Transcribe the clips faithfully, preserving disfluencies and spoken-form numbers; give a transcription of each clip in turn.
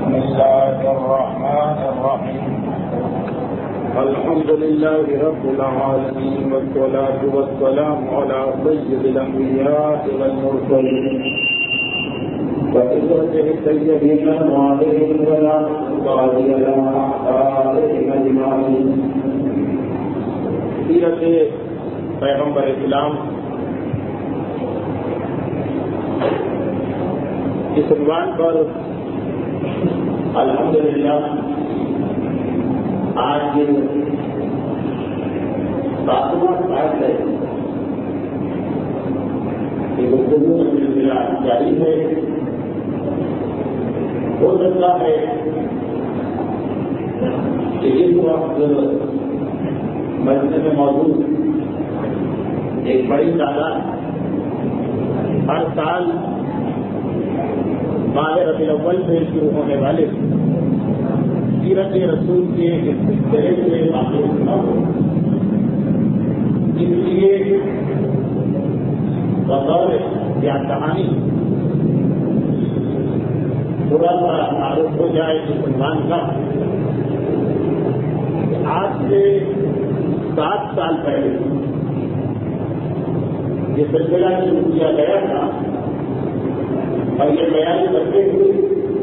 بسم الله الرحمن الرحيم الحمد لله رب العالمين والصلاة والسلام على سيد الأنبياء والمرسلين وإخوته الطيبين وعليه السلام وعلى آلهم أجمعين. سیرت پیغمبر اسلام اس عنوان پر الحمدللہ آج ساتواں سال ہے کہ گفتگو کا سلسلہ جاری ہے. ہو سکتا ہے کہ اس وقت مسجد میں موجود ایک بڑی تعداد ہر سال ماہ ربیع الاول سے شروع ہونے والے سیرت رسول کے اس سلسلے سے واقف نہ ہو. اس لیے بطور یا کہانی تھوڑا سا تعارف ہو جائے اس عنوان کا. آج سے سات سال پہلے یہ سلسلہ شروع کیا گیا تھا اور یہ بیان کرتے ہوئے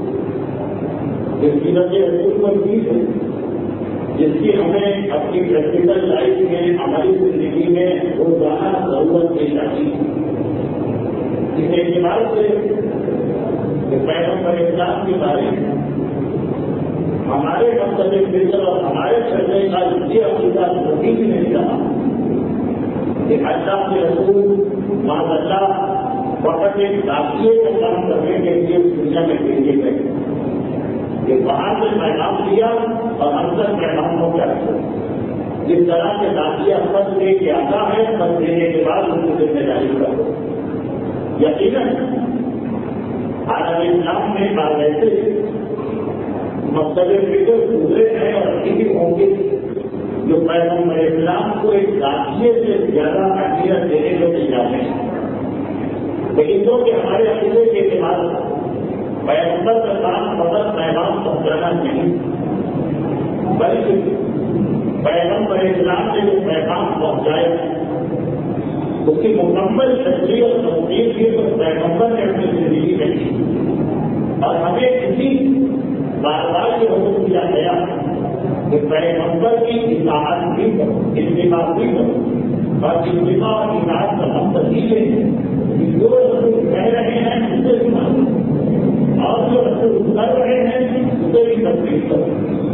کہ سیرت رسول پر چیز ہے جس کی ہمیں اپنی پریکٹیکل لائف میں ہماری زندگی میں روزانہ ضرورت پیش آتی ہے. اس اعتبار سے کہ پیغمبر اسلام کے بارے میں ہمارے مقصد فکر اور ہمارے چلنے کا یہ عقیدہ کبھی بھی نہیں رہا کہ اللہ کے رسول معاذ اللہ وقت ایک داخلے کا کام کرنے کے لیے اس دنیا میں بھیجے گئے کہ وہاں سے پیغام دیا اور ہم تک پیغام ہو گیا. جس طرح سے داخلہ پد لے کے آتا ہے پد دینے کے بعد ان کو ذمہ داری کرو. یقیناً عالم اسلام میں باقاعدے مقصد فکر دوسرے ہیں اور ٹھیک ہوں گے جو پیغمبر اسلام کو ایک داخلے سے زیادہ اہمیت دینے کو تیار ہیں. لیکن جو کہ ہمارے عقیدے کے اعتبار پیغمبر کا کام فقط پیغام پہنچانا نہیں بلکہ پیغمبر اسلام نے جو پیغام پہنچایا اس کی مکمل تشریح اور توثیق بھی اس پیغمبر نے اپنی زندگی میں کی. اور ہمیں کسی بار بار یہ حکم دیا گیا کہ پیغمبر کی اطاعت بھی کرو اتباع بھی کرو اور اتباع اور اطاعت کا مقصد ہی ہے جو رسول کہہ رہے ہیں اسے بھی مانو اور جو رسول کر رہے ہیں اسے بھی تصدیق کرو.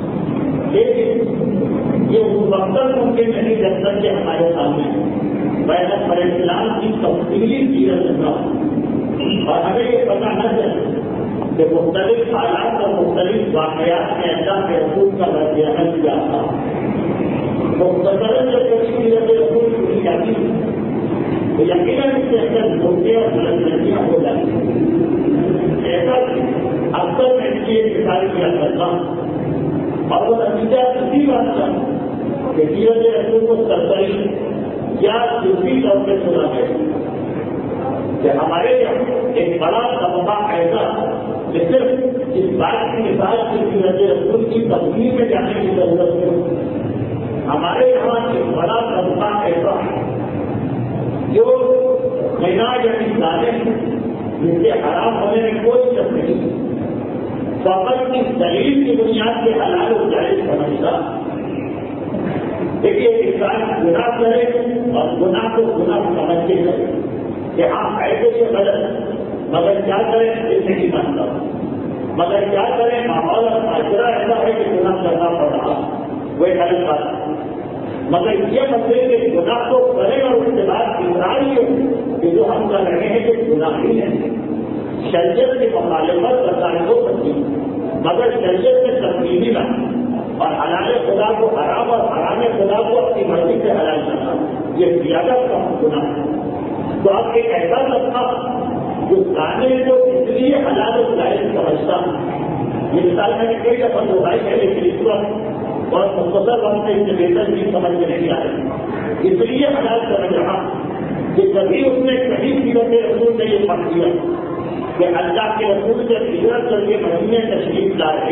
لیکن یہ اس وقت ممکن نہیں جب تک کہ ہمارے سامنے پیغمبر اسلام کی تفصیلی سیرت نہ ہو اور ہمیں یہ پتہ نہ چلے کہ مختلف حالات اور مختلف واقعات میں اللہ کے رسول کا رد عمل کیا تھا. مختصراً جب کبھی سیرت رسول سنی جاتی ہے تو یقیناً اس کے اندر دھوکے اور غلط فہمیاں ہو جاتی ہیں. ایسا اکثر میں اس کی انتظار کیا کرتا ہوں اور وہ نتیجہ اسی بات کا کہ سیرت رسول کو سرسری یا دوسری طور پہ سنا گیا کہ ہمارے یہاں ایک بڑا طبقہ ایسا کہ صرف اس بات کی مثال کی سیرت رسول کی تفصیل میں جانے کی ضرورت ہے. ہمارے یہاں ایک بڑا طبقہ ایسا جو مینا یعنی دانے جن کے حرام ہونے میں کوئی شک نہیں فقط کی دلیل کی بنیاد کے حلال و جائز سمجھتا. دیکھیے انسان گناہ کرے اور گناہ کو گناہ سمجھ کے کرے کہ ہاں ایسے یہ غلط مگر کیا کریں اس نہیں مانتا مگر کیا کریں ماحول اور معاشرہ ایسا ہے کہ گناہ کرنا پڑ رہا وہ ایک غلط بات ہے. مگر یہ مسئلے کہ گناہ کو کریں اور اس کے بعد اقرار یہ کہ جو ہم کر رہے ہیں کہ گناہ ہی ہے. شریعت کی مخالفت بتانے ہو سکتی مگر شریعت میں تبدیلی نہ اور حلال خدا کو حرام اور حرام خدا کو اپنی مرضی سے حلال کرنا یہ زیادہ کم گناہ ہے. تو آپ ایک ایسا طبقہ جو گانے کو اس لیے حلال و جائز سمجھتا یہ مثال میں نے کئی دفعہ دہرائی ہے لیکن اس وقت اور مختصر وقت میں اس سے بہتر چیز سمجھ میں نہیں آ رہی اس لیے حلال سمجھ رہا کہ کبھی اس نے کہیں سیرت رسول نے یہ پڑھ دیا کہ اللہ کے رسول جب ہجرت کر کے مدینے تشریف لائے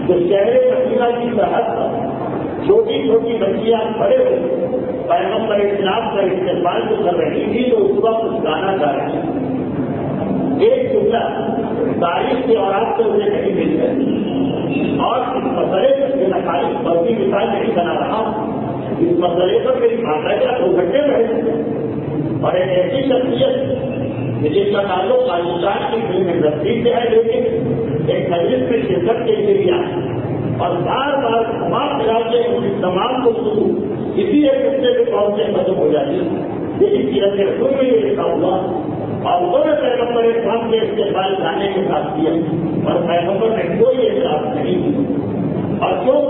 تو شہر مدینہ کی سرحد پر چھوٹی چھوٹی بچیاں کھڑے ہوئے پیغمبر اسلام کا استقبال جو کر رہی تھی تو اس وقت کچھ گانا گا رہی تھی. ایک جملہ تاریخ کے اور آپ سے اسے نہیں مل رہی اور اس مسئلے پر جو میں خالی بڑی مثال نہیں بنا رہا ہوں، اس مسئلے پر میری بھاشا کا دو گھنٹے رہے اور ایک ایسی شخصیت جس کا تعلق پاکستان کی فلم انڈسٹری سے ہے لیکن ایک مجلس میں شرکت کے لیے بھی آئی اور بار بار تمام علاقے ان تمام کو شروع اسی ایک رستے کے طور سے ختم ہو جاتی لیکن سیرت رسول میں یہ لکھا ہوا اور انہوں نے پیغمبر اسلام کے استقبال جانے کے ساتھ کیا اور پیغمبر نے کوئی احساس نہیں کیا اور جو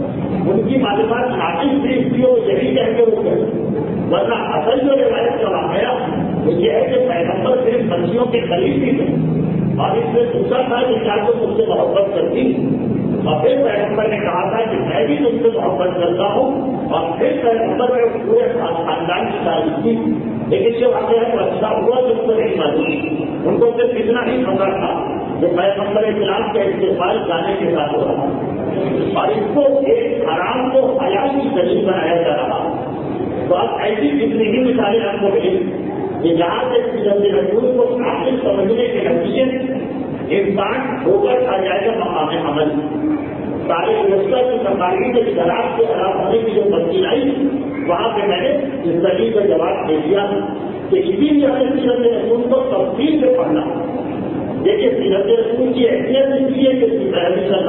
ان کی معلومات ناقص تھی اس لیے وہ یہی کہہ کے وہ گئے، ورنہ اصل جو روایت کا واقعہ وہ یہ ہے کہ پیغمبر صرف بچیوں کے قریب ہی تھے اور اس میں دوسرا تھا کہ کیا تم مجھ سے محبت کرتی اور پھر پیغمبر نے کہا تھا کہ میں بھی تم سے محبت کرتا ہوں اور پھر پیغمبر نے پورے خاندان کی تعریف کی. لیکن جو واقعہ تو اچھا ہوا تو اس کو نہیں معلوم، ان کو صرف اتنا ہی پتا تھا کہ پیغمبر اسلام کا استقبال جانے کے ساتھ ہو رہا اور اس کو ایک حرام کو حلال کی دلیل بنایا جا رہا. تو اب ایسی کتنی ہی مثالیں آپ کو ملی کہ جہاں سے سیرت رسول کو حاصل سمجھنے کے نتیجے انسان ہو کر آ جائے گا مقام عمل. سارے گزشتہ کی تقاریر کے شراب کے خراب ہونے کی جو تفصیل آئی وہاں پہ میں نے اس دلیل کا جواب دے دیا کہ اسی لیے ہمیں سیرت رسول کو تفصیل سے پڑھنا. دیکھیے سیرت رسول کی اہمیت اس لیے کہ پیروی کرنا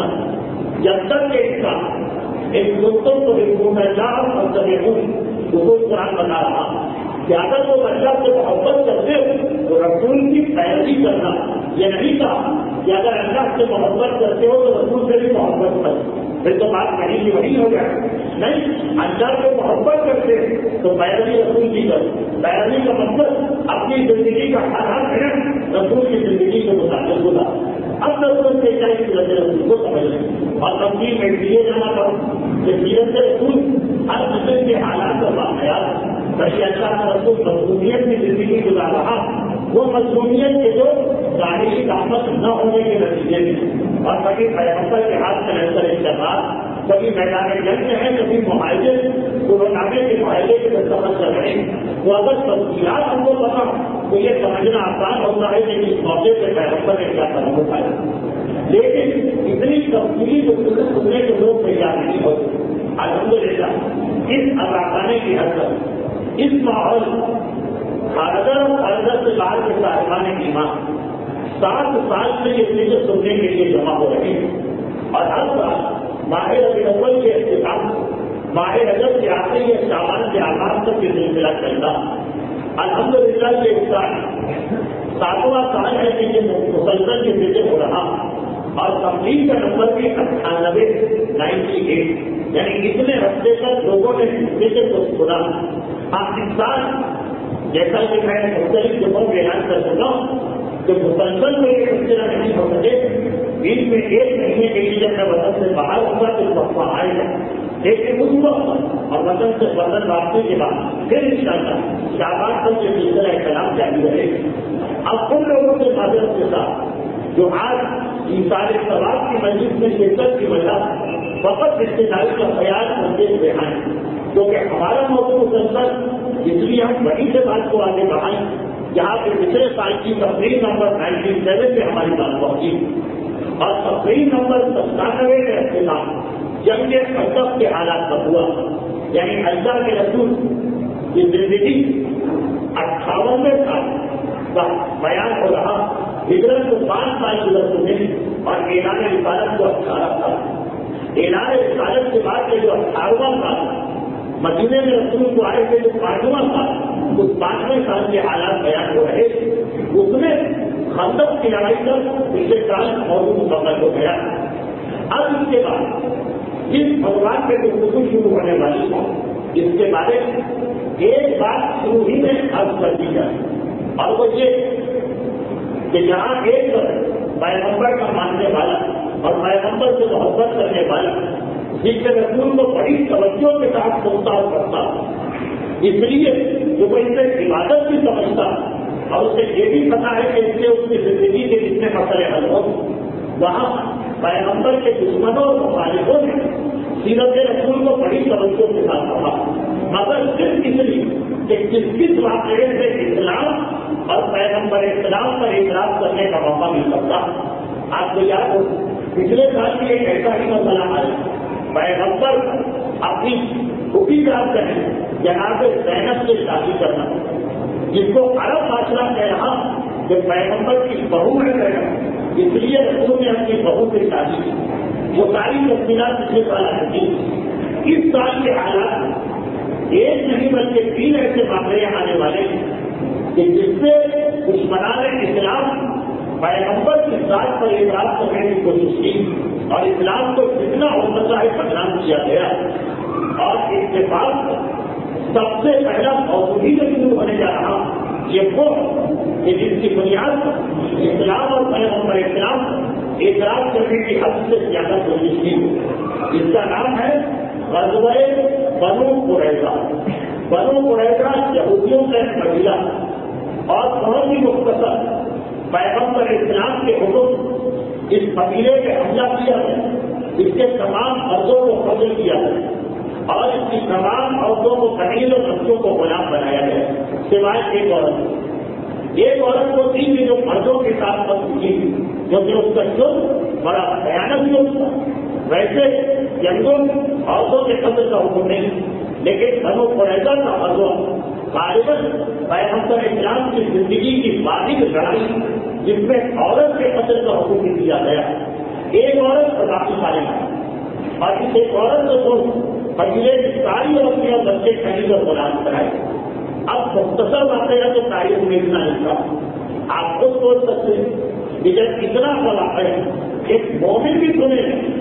جب تک کہ اس کا ایک دوستوں کو حکومت ہے جہاں اور سبھی حکومت قرآن بتا رہا کہ اگر وہ بچہ سے محبت کرتے ہو تو رسول کی پیروی کرنا. یہ نہیں کہا کہ اگر اللہ سے محبت کرتے ہو تو رسول سے بھی محبت کرو، پھر تو بات کہیں کی وہی ہو جائے. نہیں، اللہ سے محبت کرتے تو پیروی رسول کی کرو. پیروی کا مطلب اپنی زندگی کا ہر ہر منٹ رسول کی زندگی کے مطابق ہوگا. اب رسول سے چاہے سیرت رسول کو سمجھ لیں اور تفصیل میں دیے جانا پڑا کہ سیرت رسول ہر قسم کے حالات اور واقعات بلکہ اللہ کا رسول مظلومیت کی زندگی گزار رہا وہ مظلومیت کے جو ظاہری دعوت نہ ہونے کے نتیجے میں اور کبھی پیغمبر کے ہاتھ میں نظر استعمال کبھی میدان جنگ میں ہے کبھی معاہدے کورونا کے معاہدے کے دستخط کر رہے ہیں. وہ اگر تفصیلات ہم کو پتا تو یہ سمجھنا آسان ہوتا ہے کہ اس موقع پہ پیغمبر نے کیا قدم اٹھایا. لیکن اتنی تفصیلی کو سننے کے لوگ تیار نہیں ہوتے. الحمدللہ اس اداکانے کی حد تک اس ماحول خارجہ خارجہ سے باہر کے صاحبان ایمان سات سال سے یہ چیزیں سننے کے لیے جمع ہو رہی ہیں اور ہر سال ماہ ربیع الاول کے اختتام ماہ رجب کے آخری یا شعبان کے آغاز تک یہ سلسلہ چلتا. الحمدللہ یہ اس سال ساتواں سال ہے کہ یہ مسلسل کے ذکر ہو رہا اور تقریب کا نمبر بھی اٹھانوے نائنٹی ایٹ یعنی اتنے ہفتے تک لوگوں نے ذکر کو سنا. پاکستان جیسا کہ میں مختلف جگہوں میں اعلان کر سکتا ہوں کہ مسلسل میں یہ سلسلہ نہیں ہو سکے. بیچ میں ایک مہینے کے لیے جب میں وطن سے باہر ہوگا تو وقفہ آئے گا لیکن اس وقت اور وطن سے وطن واپسی کے بعد پھر انشاءاللہ شعبان تک یہ سلسلہ کلام جاری رہے گا. اب ان لوگوں کے معذرت کے ساتھ جو آج انسان ثواب کی مجلس میں شرکت کی وجہ فقط رشتے داری کا خیال کرتے ہوئے آئیں کیونکہ ہمارا موضوع مسلسل اس لیے ہم وہیں سے بات کو آگے بڑھائیں جہاں پہ پچھلے سال کی تقریب نمبر نائنٹی سیون میں ہماری بات پہنچی اور تقریب نمبر ستانوے کا اختتام جنگ ادب کے حالات پر ہوا. یعنی اللہ کے رسول کی زندگی اٹھاونوے سال کا بیان ہو رہا. ہجرت کو پانچ سال گزر چکے اور اعلان رسالت کو اٹھارہ سال. اعلان رسالت کے بعد کے جو اٹھارہواں سال مدینے میں رسول کو آئے تھے جو پانچواں سال اس پانچویں سال کے حالات بیان ہو رہے اس میں خندق کی لڑائی کر پچھلے سال موضوع مکمل ہو گیا. اب اس کے بعد جس بھگوان پہ گفتگو شروع ہونے والی ہو اس کے بارے میں ایک بات شروع ہی میں عرض کر دی جائے اور وہ یہ کہ جہاں ایک پیغمبر کا ماننے والا اور پیغمبر سے محبت کرنے والا جس کے رسول کو بڑی توجہ کے ساتھ سنتا اور کرتا اس لیے جو وہ اسے عبادت بھی سمجھتا اور اسے یہ بھی پتا ہے کہ اس سے اس کی زندگی کے جتنے مسئلے حل ہو وہاں پیغمبر کے دشمنوں اور مخالفوں نے سیرت رسول کو بڑی توجہ کے ساتھ پڑھا، مگر صرف اس لیے کہ کس کس واقعے سے اسلام اور پیغمبر اسلام پر اعتراض کرنے کا موقع مل سکتا۔ آپ کو یاد ہو پچھلے سال بھی ایک ایسا ہی مسئلہ آیا، پیغمبر اپنی پھوپھی رات کریں جناب زینب سے شادی کرنا، جس کو عرب معاشرہ کہہ رہا کہ پیغمبر کی بہو ہے زینب، اس لیے رسول نے اپنی بہو سے شادی کی۔ وہ ساری تفصیلات پچھلے سال آئی تھی۔ اس سال کے حالات ایک نہیں بلکہ تین ایسے معاملے آنے والے ہیں کہ جس سے دشمنان اسلام پیغمبر کی ذات پر اعتراض کرنے کی کوشش کی اور اسلام کو جتنا ہو سکتا ہے بدنام کیا گیا، اور اتفاق سب سے پہلا موضوعی میں شروع ہونے جا رہا یہ وہ کہ جس کی بنیاد اسلام اور پیغمبر اسلام اعتراض کرنے کی حد سے زیادہ کوشش کی، جس کا نام ہے غزوہ بنو قریظہ۔ بنو قریظہ یہودیوں کا ایک قبیلہ اور بہت ہی مختصر پیغمبر اسلام کے حکم اس قبیلے پہ حملہ کیا ہے، اس کے تمام مردوں کو قتل کیا ہے اور اس کی تمام عورتوں کو قتیل اور بچوں کو غلام بنایا گیا، سوائے ایک عورت۔ ایک عورت کو تھی کہ جو مردوں کے ساتھ قتل کی، جو کہ اس کا جرم بڑا بھیانک جرم تھا۔ ویسے جنگوں عورتوں کے قتل کا حکم نہیں، لیکن بنو قریظہ کا غزوہ غالباً پیغمبر اسلام کی زندگی کی واحد لڑائی جس میں عورت کے قتل کا حکم بھی دیا گیا۔ ایک عورت اور باقی سارے اور اس ایک عورت کو قبیلے کی ساری عورتیں اور بچے خرید اور غلام کرائے۔ اب مختصر واقعہ تو تاریخ میں اتنا لکھا، آپ خود سوچ سکتے ہیں کہ جب اتنا بڑا ہے ایک مومن بھی سنے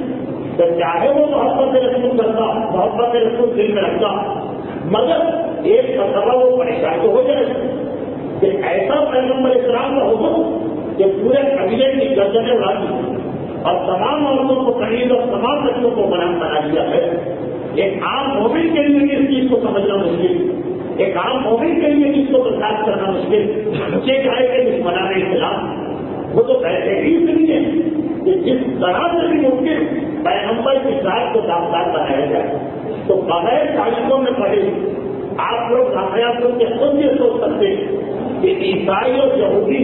تو چاہے وہ محبت رسول کرتا، محبت رسول دل میں رکھتا، مگر ایک مرتبہ وہ پریشان تو ہو جائے کہ ایسا پیغمبر اسلام کا حکم کہ پورے قبیلے کی گردنیں اڑا دی اور تمام عورتوں کو قریب اور تمام بچوں کو غلام بنا دیا ہے۔ ایک عام مومن کے لیے اس چیز کو سمجھنا مشکل، ایک عام مومن کے لیے اس کو برداشت کرنا مشکل۔ یہ چاہے کہ دشمنان اسلام وہ تو ایسے ہی اس لیے کہ جس طرح سے بھی ممکن پیغمبر کی ذات کو داغدار بنایا جائے، تو بغیر تاریخوں میں پڑھے آپ لوگ واقعات کے خود یہ سوچ سکتے کہ عیسائی اور یہودی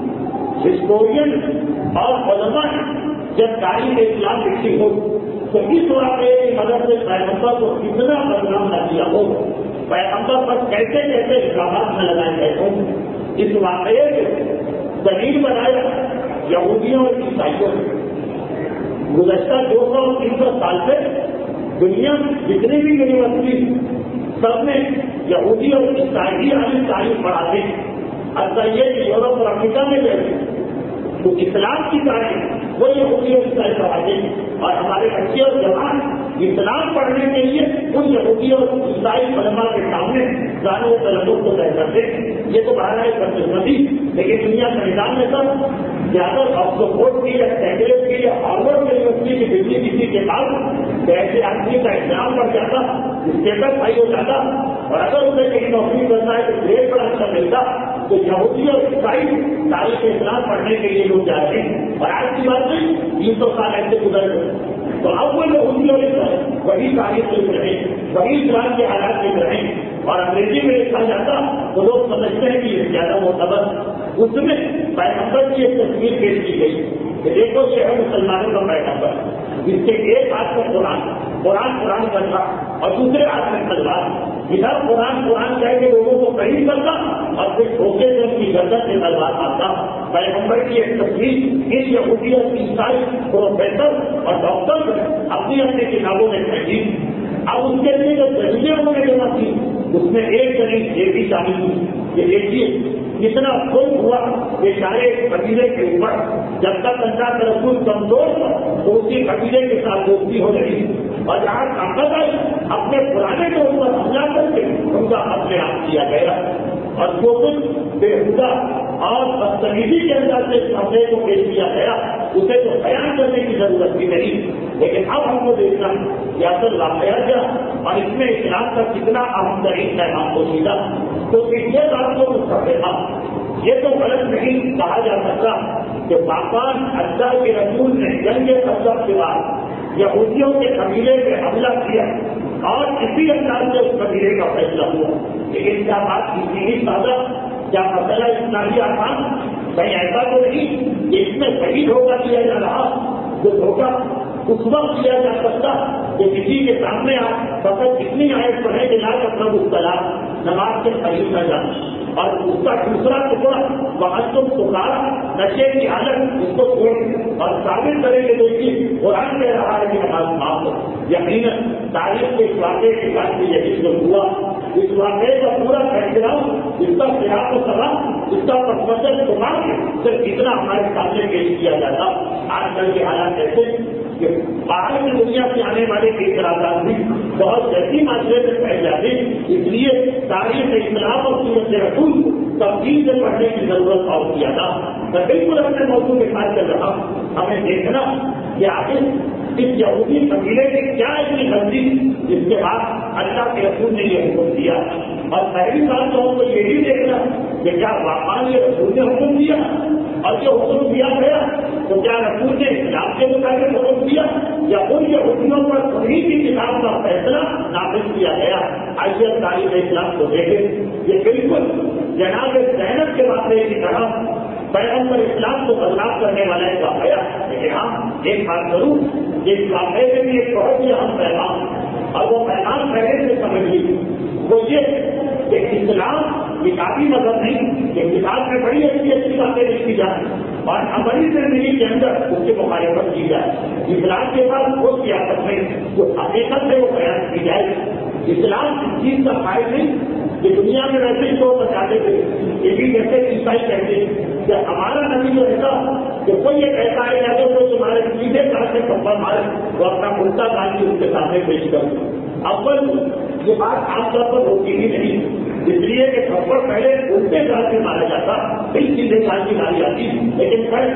ہسٹورین اور علماء جب تاریخ اسلام لکھی ہو تو اس واقعے کی مدد سے پیغمبر کو کتنا بدنام نہ کیا ہو، پیغمبر پر کیسے کیسے الزامات نہ لگائے گئے ہوں۔ اس واقعے کو دلیل بنایا یہودیوں اور عیسائیوں نے۔ گزشتہ دو سو تین سو سال سے دنیا جتنی بھی یونیورسٹی سب میں یہودی اور عیسائی عالم تعلیم پڑھاتے ہیں، اچھا یہ کہ یورپ اور افریقہ میں رہتے تو اسلام کی تعلیم وہ یہودی اور عیسائی پڑھاتے ہیں، اور ہمارے بچے اور جوان اسلام پڑھنے کے لیے ان یہودی اور عیسائی علماء کے سامنے جانے و تلقف کو طے کرتے ہیں۔ یہ تو باہر ہے بدقسمتی، لیکن دنیا کا نظام میں سب زیادہ آکسفورڈ کی یا کیمبرج کی یا ہارورڈ یونیورسٹی کی ڈگری کسی کے بعد ایسے آدمی کا ایگزام پڑ جاتا، اسٹیٹس ہائی ہو جاتا، اور اگر اسے کہیں نوکری کرنا ہے تو گریڈ بڑا اچھا ملتا، تو یہودی اور عیسائی تاریخ اسلام پڑھنے کے لیے لوگ جاتے ہیں۔ اور آج کی بات نہیں، تین سو سال ایسے گزر گئے تو اب وہ یہودی اور عیسائی وہی تاریخ لکھ رہے ہیں، وہی اسلام کے حالات لکھ رہے ہیں، اور انگریزی میں لکھا جاتا تو لوگ سمجھتے ہیں کہ یہ زیادہ معتبر۔ اس میں پیغمبر کی ایک تصویر پیش کی گئی کہ دیکھو یہ ہے مسلمانوں کا پیغمبر، جس کے ایک ہاتھ میں قرآن قرآن قرآن کرتا اور دوسرے ہاتھ میں تلوار، ادھر قرآن قرآن کہہ کے لوگوں کو قریب کرتا اور پھر دھوکے سے ان کی گردن سے تلوار مارتا۔ پیغمبر کی ایک تصویر ان یہودی اور عیسائی پروفیسر اور ڈاکٹر اپنی اپنی کتابوں میں بھیجی۔ اب اس کے لیے جو دلیلیں انہوں نے جمع کی اس میں ایک دلیل یہ بھی شامل ہوئی کہ دیکھیے کتنا ظلم ہوا بیچارے قبیلے کے اوپر، جب تک اللہ کا رسول کمزور تھا تو اسی قبیلے کے ساتھ دوستی ہو رہی، اور جہاں طاقت آئی اپنے پرانے کے اوپر حملہ کر کے ان کا اپنے آپ کیا گیا، اور جو کچھ بےہودہ اور بدتمیزی کے اندر سے حملے کو پیش کیا گیا اسے تو بیان کرنے کی ضرورت بھی نہیں، لیکن اب ہم کو دیکھنا کہ اصل واقعہ کیا اور اس میں اسلام کا کتنا اہم ترین پیغام کو سیدھا۔ تو پچھلے سال کو مستقبل یہ تو غلط نہیں کہا جا سکتا کہ پاکستان اللہ کے رسول نے جنگ خندق کے بعد یہودیوں کے قبیلے پہ حملہ کیا اور اسی انداز سے اس قبیلے کا فیصلہ ہوا. لیکن کیا بات کسی ہی سادہ کیا مسئلہ اتنا ہی آسان؟ کہیں ایسا تو نہیں کہ اس میں صحیح دھوکہ دیا جا رہا. جو دھوکہ اس وقت کیا جا سکتا کہ کسی کے سامنے آپ فقط اتنی آیت پڑھیں کہ لا تقربوا الصلاۃ، نماز کے قریب نہ جانا، اور اس کا دوسرا ٹکڑا وہاں تم پکارا نشے کی حالت اس کو چھوڑ اور ثابت کریں کہ دیکھیے قرآن کہہ رہا ہے کہ نماز معاف ہو. یقیناً تاریخ کے اس واقعے کے بعد یہی جو ہوا، اس واقعے کا پورا فیصلہ، اس کا خلاف و سلام، اس کا پس منظر چھپا کے صرف اتنا ہمارے سامنے پیش کیا جاتا. آج کل کے حالات ایسے کہ باہر کی دنیا سے آنے والے کے اعتراضات بھی بہت جلدی معاشرے میں پھیل جاتے. اس لیے تاریخ اسلام اور سیرت رسول کو تفصیل سے پڑھنے کی ضرورت اور کیا تھا. میں بالکل اپنے موضوع کے ساتھ چل رہا ہوں. ہمیں دیکھنا کہ آخر اس یہودی قبیلے کی کیا اتنی غلطی جس کے بعد اللہ کے رسول نے یہ حکم دیا. اور پہلی بات تو ہم کو یہ بھی دیکھنا کہ کیا واقعی یہ رسول نے حکم دیا، اور جو حکم دیا گیا تو کیا رسول نے اسلام کے مطابق حکم دیا یا ان یہودیوں پر انہیں کی کتاب کا فیصلہ نافذ کیا گیا. آئیے تاریخ اسلام کو دیکھیں. یہ بالکل جناب زینب کے واقعے کی طرح پیغمبر اسلام کو بدنام کرنے والا ایک واقعہ. لیکن ہاں ایک بات ضرور، اس واقعے میں بھی ایک بہت ہی اہم پیغام، اور وہ پیغام پہلے سے سمجھ لی، وہ یہ کہ اسلام کتابی مذہب نہیں کہ کتاب میں بڑی اچھی اچھی باتیں لکھی جائیں اور ہماری زندگی کے اندر اس کی مخالفت کی جائے. اسلام کے بعد وہ سیاست میں جو حقیقت ہے وہ بیان کی جائے. اسلام اس چیز کا قائل نہیں کہ دنیا میں ویسے ہی تو بچاتے تھے. یہ بھی جیسے عیسائی کہتے کہ ہمارا نبی جو ایسا کہ کوئی ایک ایسا ہے یا تو تمہارے سیدھے طرح سے کپڑ مارے وہ اپنا کرتا باندھ کے اس کے سامنے پیش کر. اول یہ بات عام طور پر ہوتی ہی نہیں، اس لیے کہ تھپڑ پہلے الٹے طرح سے مارا جاتا، پھر سیدھے سال کی ماری جاتی. لیکن خیر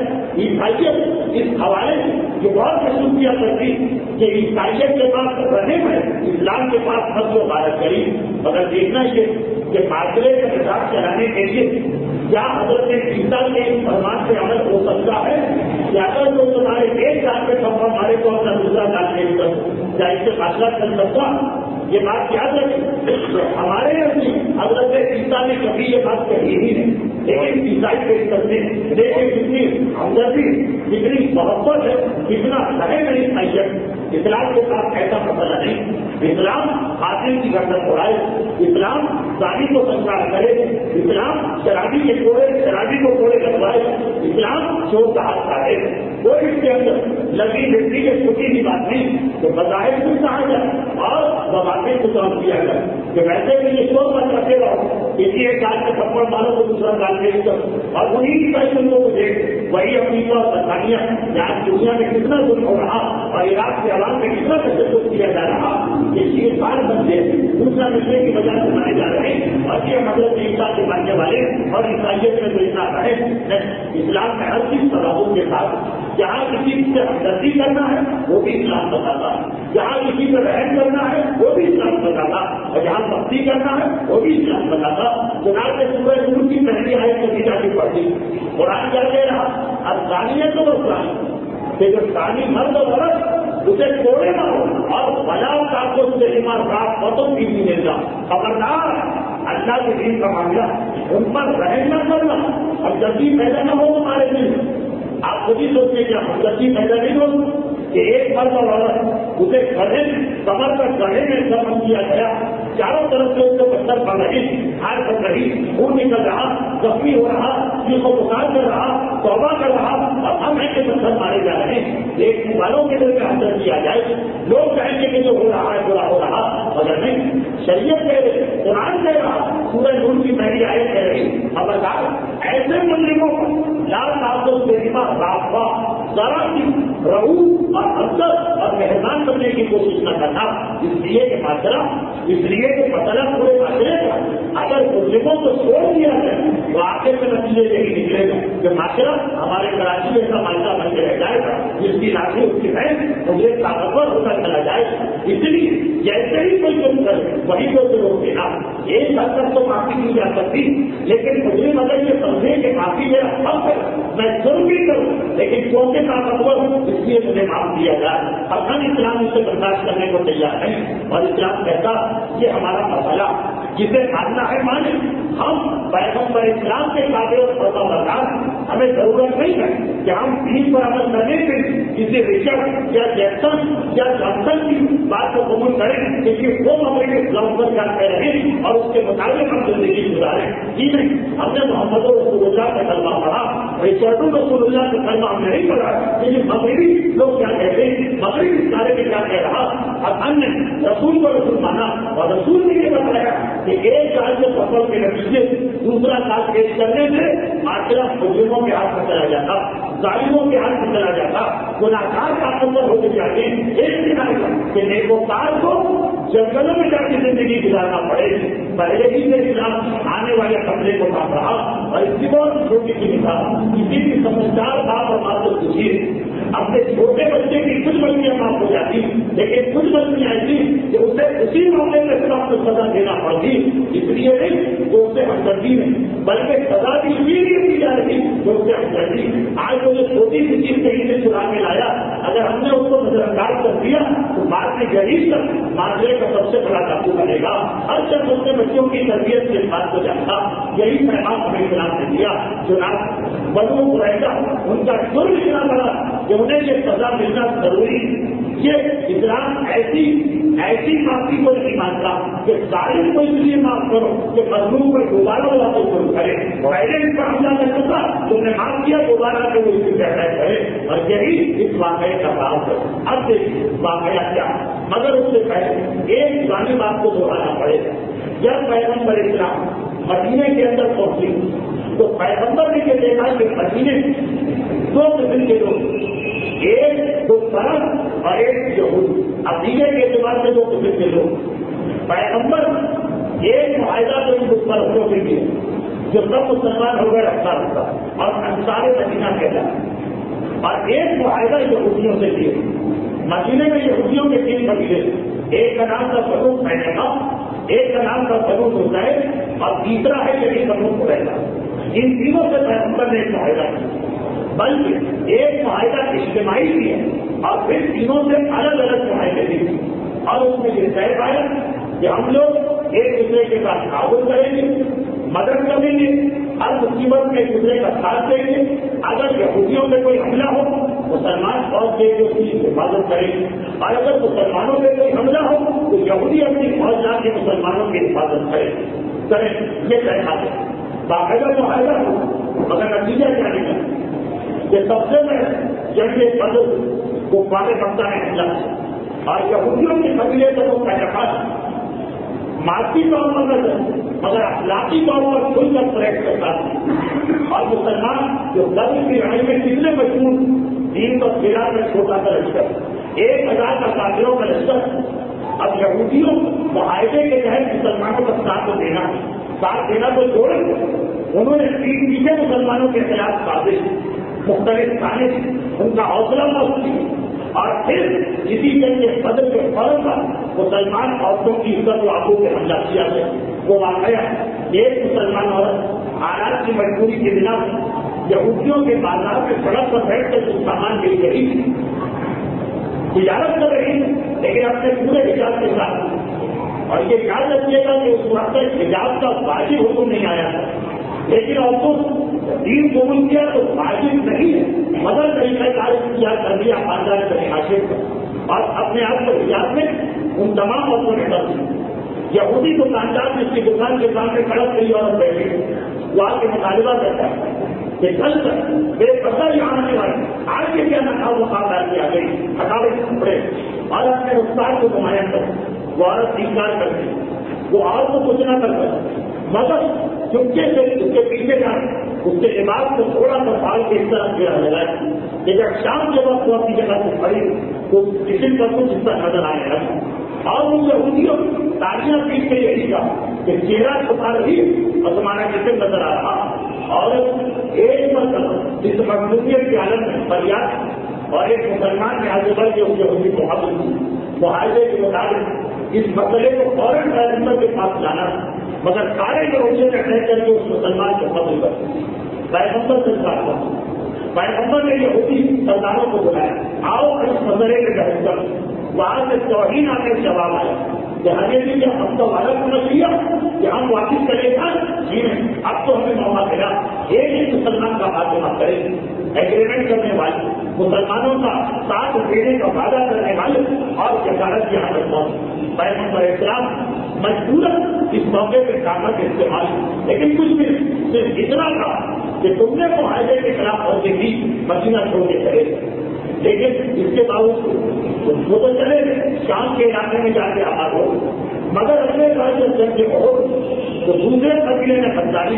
عیسائیت اس حوالے سے یہ بہت محسوس کیا کرتی کہ عیسائیت کے پاس رہنے میں اسلام کے پاس حد و غارت کری. مگر دیکھنا یہ کہ معاشرے کا حساب چلانے کے لیے کیا حضرت عیسیٰ کے اس فرمان سے عمل ہو سکتا ہے کہ اگر تو تمہارے ایک سال پہ تھپڑ مارے تو اپنا دوسرا کام نہیں کر کیا اس سے فاصلہ کر سکتا؟ یہ بات یاد رکھیں. ہمارے یہاں حضرت عیسیٰ نے کبھی یہ بات کہی ہی نہیں، لیکن عیسائی پیش کرتے ہیں. لیکن کتنی ہمدردی، کتنی محبت ہے، کتنا سہے نہیں عیسائیت. اسلام کے ساتھ ایسا مسئلہ نہیں. اسلام قاتل کی گردن اڑائے، اسلام شادی کو سنسار کرے، اسلام شرابی کے کوڑے شرابی کو کوڑے لگوائے، اسلام چور کا ہاتھ کاٹے. کوئی اس کے اندر لگی مٹی کے چھوٹی کی بات نہیں تو بظاہر کچھ کہا جائے اور بباقی کو کام کیا جائے کہ ویسے بھی یہ شور مت رکھے گا کسی ایک گال سے تھپڑ مارو تو دوسرا گال پیش کر اور انہیں کی پیسوں کو دیکھ وہی اپنی برطانیہ یہاں دنیا میں کتنا ظلم ہو رہا اور عراق کے عوام میں کتنا تشدد کیا جا رہا کہ یہ بار بندے دوسرا نشے کی وجہ سے مارے جا رہے ہیں. اور یہ حضرت عیسیٰ کے ماننے والے اور عیسائیت میں تو اتنا رہے. اسلام میں ہر چیز صلاحوں کے ساتھ جہاں کسی سے ہمدردی کرنا ہے وہ بھی اسلام بتاتا، جہاں کسی سے رحم کرنا ہے وہ بھی اسلام بتاتا، اور جہاں سختی کرنا ہے وہ بھی اسلام بتاتا. جناب سے سورہ نور کی پہلی آیت کو نیچا کی پڑھی قرآن کیا کہہ رہا اب ثانیت تو اسلام کہ جو ثانی مرد و عورت اسے توڑے نہ ہو اور بلا کا کو سے ایمان رات بتوں کی بھی مل جا. خبردار اللہ کے دین کا معاملہ ان پر رحم نہ کرنا اور جلدی پیدا نہ ہو ہمارے دل. آپ خود ہی سوچیں کہ ہمدردی پیدا نہیں ہو کہ ایک مرد اور عورت اسے گڑھے کمر پر گڑھے میں دفن کیا گیا، چاروں طرف سے اس کو پتھر پڑ رہی، ہار پڑ رہی، خون نکل رہا، زخمی ہو رہا، جس کو بخار کر رہا، توبہ کر رہا اور ہم ہے کہ پتھر مارے جا رہے ہیں. ایک والوں کے دل میں ہمدردی آ جائے لوگ کہیں گے کہ جو ہو رہا ہے برا ہو رہا مگر نہیں. شریعت کہہ رہے قرآن کہہ رہا سورہ نور کی پہلی آیت کہہ رہی خبردار ایسے مجرموں کو لال تعصب بے دماغ رافوا ذرا سی رعوف اور حسد اور مہربان کرنے کی کوشش نہ کرنا. اس لیے کہ معاشرہ اس لیے کہ مسئلہ پورے माशरे का अगर मुस्लिमों को छोड़ दिया जाए तो आगे के नतीजे यही निकलेगा कि माशरा हमारे कराची में ऐसा माशरा बन के रह जाएगा जिसकी लाठी उसकी है मुझे ताकतवर होता चला जाएगा। इसलिए जैसे ही कोई जुर्म करे वही को तो रोक देना। एक हद तक तो माफी की जा सकती, लेकिन मुस्लिम अगर ये समझे कि माफी मेरा हक है, मैं जुर्म भी करूँ लेकिन कौन से ताकतवर हूँ इसलिए मुझे माफ दिया जाए। असल इस्लाम इसे बर्दाश्त करने को तैयार है और इस्लाम कहता ये हमारा मसला जिसे मानना है माने। हम पैगम्बर इस्लाम के काबे और फर्मा बरदार हमें जरूरत नहीं है कि हम दीन पर अमल करने के किसी रिचर्ड या जैक्सन या जॉनसन की बात को कबूल करें क्योंकि वो अपने इस्लाम पर करते रहे और उसके मुताबिक हम जिंदगी गुजारें। जी नहीं, हमने मोहम्मद रसूलुल्लाह का कलमा पढ़ा, रिचर्ड रसूलुल्लाह का कलमा हमने नहीं पढ़ा, लेकिन मगरबी लोग क्या कहते हैं, मगरबी सारे में क्या कह रहा और अन्य रसूल को रसूल माना और रसूल ने ये बताया कि एक साल के सफर के नतीजे दूसरा साल पेश करने से माशरा मुस्लिमों के हाथ में चला जाता, जालिमों के हाथ में चला जाता, गुनाहगार ताकतवर होते जाते। एक दिन आएगा कि नेकोकार को जंगलों में जाकर जिंदगी गुजारना पड़े। पहले ही से इस्लाम आने वाले खतरे को काट रहा और इसकी बहुत छोटी सी था किसी की समझदार बाप और माँ को पूछिए अपने छोटे बच्चे की कुछ गलतियां माफ हो जाती लेकिन कुछ गलतियां ऐसी कि उसे उसी मामले में सबको सजा देना पड़ती। इसलिए नहीं तो उसे हमदर्दी नहीं बल्कि सजा भी इसलिए दी जा रही तो उसे हमदर्दी। आज वो जो छोटी सी चीज कहीं से चुरा के लाया अगर हमने उसको नजरअंदाज कर दिया तो बाद में गरीब तक मामले का सबसे बड़ा काबू बनेगा। हर शख्स अपने बच्चों की तरबियत के बात को जानता। यही पैगाम हमें इस्लाम ने दिया। चुनाव बदलू रहेगा उनका जुर्म इतना बड़ा कि उन्हें ये सजा मिलना जरूरी। ये इस्लाम ऐसी ऐसी माफी को नहीं मानता कि जालिम को इसलिए माफ करो कि मजलूम पर दोबारा वो आपको शुरू करे। पहले इस पर हमला कर चुका तुमने माफ किया दोबारा तो वो इसकी पैदा करे और यही इस वाकये का भाव है। अब देखिए वाकया क्या, मगर उससे पहले एक जानी बात को दोहराना पड़ेगा। जब पैगम्बर इस्लाम मदीने के अंदर पहुंची तो पैगम्बर ने ये देखा कि मदीने दो किस्म के लोग, एक दो तरफ और एक यहूदी, अकीदे के एतबार से दो किस्म के लोग। पैगम्बर एक मुआहिदा तो इन दुश्मनों के लिए जो सब मुसलमान हो गए रखा होता और अंसार मदीना कहता और एक मुआहिदा यहूदियों से किए। मदीने में यहूदियों के तीन कबीले, एक का नाम था बनू कैनुका, एक का नाम था बनू हुसैन और तीसरा है यही बनू कुरैजा। इन तीनों से पैगम्बर ने एक मुआहिदा किया, बल्कि एक मुआहिदा इज्तिमाई किया और फिर तीनों से अलग अलग मुआहिदे दिए और उसमें ये तय पाया कि हम लोग एक दूसरे के साथ ताउन करेंगे, मदद करेंगे, हर मुसीबत में एक दूसरे का साथ देंगे। अगर यहूदियों पे कोई हमला हो मुसलमान फौज देंगे उसकी हिफाजत करेंगे और अगर मुसलमानों पे कोई हमला हो तो यहूदी अपनी फौज ला के मुसलमानों की हिफाजत करें करें ये तय है। बाकायदा मुआहिदा हो मगर नतीजा क्या निकला कि सबसे पहले जब ये बदल वो पाले मक्का में हमला और यहूदियों के कबीले से वो पैदा मासी तौर पर नजर मगर अखलाकी तौर पर खुलकर प्रयास करता है और मुसलमान जो गर्व की लड़ाई में कितने मजबूर दीन पर गिरा में छोटा सा लश्कर एक हजार का काफिरों का लश्कर। अब यहूदियों मुआहिदे के तहत मुसलमानों का साथ तो देना साथ देना तो छोड़ उन्होंने पीठ पीछे मुसलमानों के खिलाफ साजिश मुख्तलिफ साजिश उनका हौसला मौत की और फिर इसी जैसे बदल के फर्ज पर मुसलमान औरतों की इज्जत आबू पे हमला किया गया। वो वाकया एक मुसलमान औरत हालात की मजबूरी के बिना यहूदियों के बाजार में सड़क पर बैठ कर कुछ सामान ले गई, तिजारत कर रही लेकिन अपने पूरे हिजाब के साथ। और ये याद रखिएगा कि उस वक्त हिजाब का वाजिब हुक्म नहीं आया था, लेकिन औरतों दीन कबूल किया तो वाजिब नहीं है मगर तरीका कार किया कर दिया खानदान के हाशिर पर और अपने आप को हिजाब में उन तमाम औरतों ने कर दिया। यहूदी दुकानदार जिसकी दुकान के सामने खड़ा कई औरत बैठी वो आके मुतालबा करता है कि कल तक मेरे पता यहाँ आने वाले आज के क्या नकाब मुकाबला किया गई हटावे कपड़े और अपने उस्ताद को नुमाया कर वो औरत स्वीकार करती वो और को कुछ न कर सकती मगर चुपके से उसके पीछे जा उसके दिमाग को थोड़ा सा फाल के इस तरह गिरा लगाया कि जब शाम के वक्त वो अपनी जगह से खड़ी तो किसी पर कुछ इसका नजर आने लगा اور ان یہودیوں تالیاں پیٹ کے یہی کہا کہ چہرہ چھپا رہی اور تمہارا جسم نظر آ رہا، اور ایک مرتبہ اس مقبولیت کی حالت میں فریاد اور ایک مسلمان کے آگے بڑھ کے اس یہودی کو حاصل معاہدے کے مطابق اس مسئلے کو فوراً پیغمبر کے پاس جانا، مگر سارے یہودیوں نے طے کر کے اس مسلمان کو قبول کر پیغمبر سے بات کرنا۔ پیغمبر نے یہودی سرداروں کو بلایا، آؤ اس مسئلے کے بحث کر۔ وہاں سے توہین آنے کا جواب آیا کہ ہمیں بھی کیا ہم تو والا سمجھ لیا کہ ہم واپس کرے گا، جی اب تو ہمیں موقع ملا ایک ہی مسلمان کا خاتمہ کرے، ایگریمنٹ کرنے والے مسلمانوں کا ساتھ دینے کا وعدہ کرنے والے اور جسارت کی حالت پہنچ پیغمبر اسلام مجبوراً اس موقع پہ طاقت استعمال، لیکن کچھ بھی صرف اتنا تھا کہ تم نے معاہدے کے خلاف عہدے کی مدینہ چھوڑ کے چلے، لیکن اس کے باوجود وہ تو چلے شام کے علاقے میں جا کے آباد ہو، مگر اگلے سال جب جنگ ہو تو دوسرے قبیلے نے بدکاری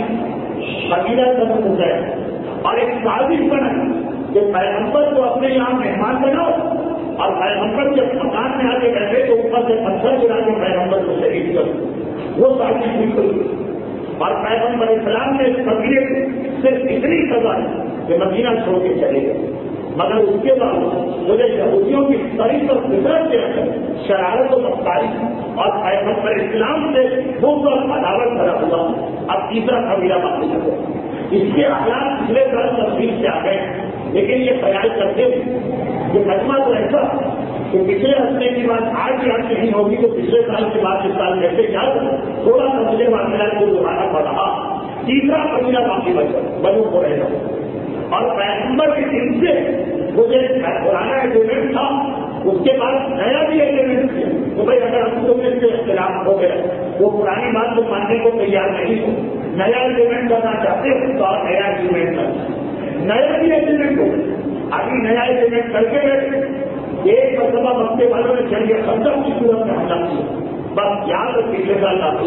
قبیلہ سب ہو گئے اور ایک سازش بنا کہ پیغمبر کو اپنے یہاں مہمان بناؤ، اور پیغمبر جب مکان میں آ کے بیٹھے تو اوپر سے پتھر گرا کے پیغمبر کو شہید کرو، وہ سازش بالکل، اور پیغمبر اسلام نے اس قبیلے کو صرف اتنی سزا کہ مدینہ چھوڑ کے چلے گئے، مگر اس کے بعد مجھے یہودیوں کی تاریخ اور فطرت کے اندر شرارت و مختاری اور پیغمبر اسلام سے بغض اور عداوت بھرا ہوا اب تیسرا قبیلہ باقی ہے۔ اس کے حالات پچھلے سال تفصیل سے آ گئے، لیکن یہ خیال کرتے ہوئے کہ مجمع تو ایسا کہ پچھلے ہفتے کی بات آج یاد نہیں ہوگی تو پچھلے سال کے بعد اس سال کیسے یاد تھوڑا سا پچھلے واقعات کو دوبارہ پڑ رہا۔ تیسرا قبیلہ باقی بچا بنو قریظہ، اور پیغمبر کے دن سے مجھے پرانا ایگریمنٹ تھا، اس کے بعد نیا بھی ایگریمنٹ کیا تو بھائی اگر ہم لوگ سے اختلاف ہو گیا وہ پرانی بات کو ماننے کو تیار نہیں ہو، نیا ایگریمنٹ کرنا چاہتے ہو تو آپ نیا ایگریمنٹ کرنا، نیا بھی ایگریمنٹ ہو، ابھی نیا ایگریمنٹ کر کے بیٹھے ایک مرتبہ ہفتے والوں نے چلیے خندق کی صورت میں حملہ کیا، بس یاد رکھ پچھلے سال لاتے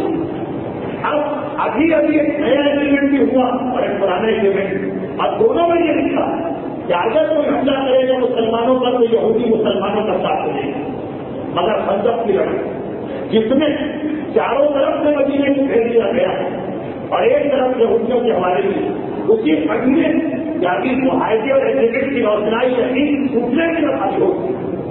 اب ابھی ابھی ایک نیا ایگریمنٹ بھی ہوا اور ایک پرانا ایگریمنٹ، اور دونوں میں یہ لکھا کہ اگر کوئی حملہ کرے گا مسلمانوں پر تو یہودی مسلمانوں کا ساتھ دے گا، مگر خندق کی لڑائی جس میں چاروں طرف سے مدینے کو گھیر دیا گیا اور ایک طرف یہودیوں کے حوالے کی اسی قبیلے جاتی معاہدے اور ایگریمنٹ کی روشنائی یقین دوسرے کی رکھائی ہوگی،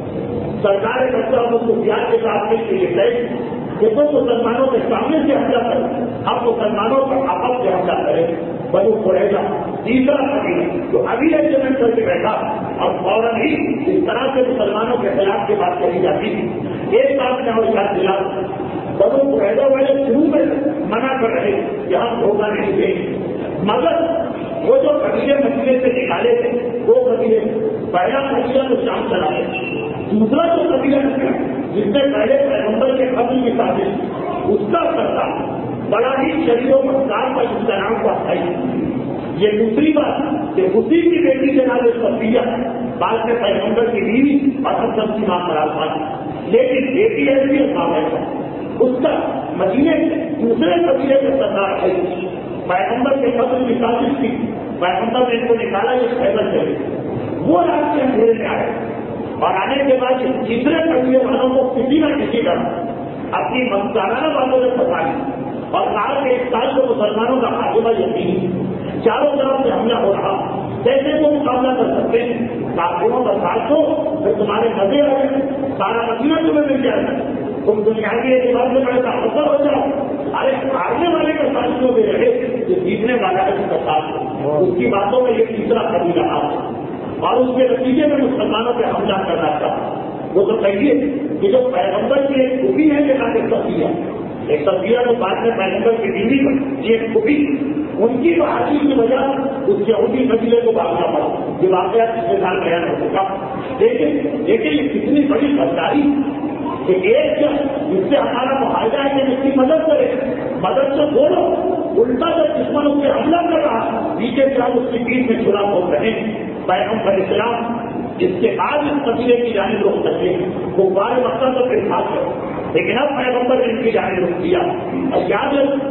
سرکار سفیان کے ساتھ کے لیے طے کہ وہ مسلمانوں کے سامنے سے حملہ کریں، ہم مسلمانوں کا آپس سے حملہ کریں، بنو قریظہ تیسرا قبیلہ جو ابھی ایگریمنٹ کر کے بیٹھا اور فوراً ہی اس طرح سے مسلمانوں کے خلاف کی بات کہی جاتی تھی۔ ایک بات میں اور یاد دلا، بنو قریظہ والے شروع میں منع کر رہے کہ ہم دھوکہ نہیں دیں گے، مگر وہ جو قبیلے مدینے سے نکالے تھے وہ قبیلے پہلا قبیلہ تو شام چلا گیا، دوسرا جو قبیلہ نکلا جس نے پہلے پیغمبر کے قتل کی سازش اس کا کرتا بڑا ہی شدید و مقدار پر اس کا نام کو اٹھائی۔ یہ دوسری بات کہ اسی کی بیٹی کے نام صفیہ بعد میں پیغمبر کی بیوی اور حضرت کی ماں قرار پائی، لیکن بیٹی ایسی ماں ہے اس کا مدینے دوسرے قبیلے کے سردار ہے، پیغمبر کے قتل کی سازش کی، پیغمبر نے ان کو نکالا یہ خیبر چلے، وہ رات کے اندھیرے میں آئے اور آنے کے بعد تیسرے قبیلے والوں کو کسی نہ کسی طرح اپنی مستانہ باتوں سے پھنسا لی اور کہا کہ ایک سال کو مسلمانوں کا خاتمہ یقینی، چاروں طرف سے حملہ ہو رہا، کیسے وہ مقابلہ کر سکتے ہیں، کافروں کا ساتھ دو پھر تمہارے مزے آ گئے، سارا مدینہ تمہیں مل جائے گا، تم دنیا کے اعتبار سے بڑے طاقتور ہو جاؤ، ارے ہارنے والے کا ساتھ کیوں دے رہے جو جیتنے والا ہے اس کا ساتھ، اس کی باتوں میں یہ تیسرا قبیلہ آ اور اس کے نتیجے میں مسلمانوں پہ حملہ کرنا چاہا۔ وہ تو کہیے کہ جو پیغمبر کی ایک خوبی ہے کہ ایک صفیہ ایک صفیہ تو بعد میں پیغمبر کی بیوی کی ایک خوبی ان کی بحالی کی وجہ اس یہودی قبیلے کو بھاگنا پڑا، یہ واقعات پچھلے سال بیان ہو چکا، لیکن لیکن یہ کتنی بڑی غداری کہ ایک جس سے ہمارا معاہدہ ہے کہ اس کی مدد کرے، مدد تو چھوڑو الٹا جب دشمن اس پہ حملہ کر رہا پیچھے سے آپ اس کی پیٹ میں چھڑا بول رہے ہیں۔ پیغمبر اسلام اس کے بعد اس قبیلے کی جانب رخ کرتے وہ بارے مقصد تو پھر خاص ہے، لیکن اب پیغمبر نے ان کی جانب رخ کیا اور یاد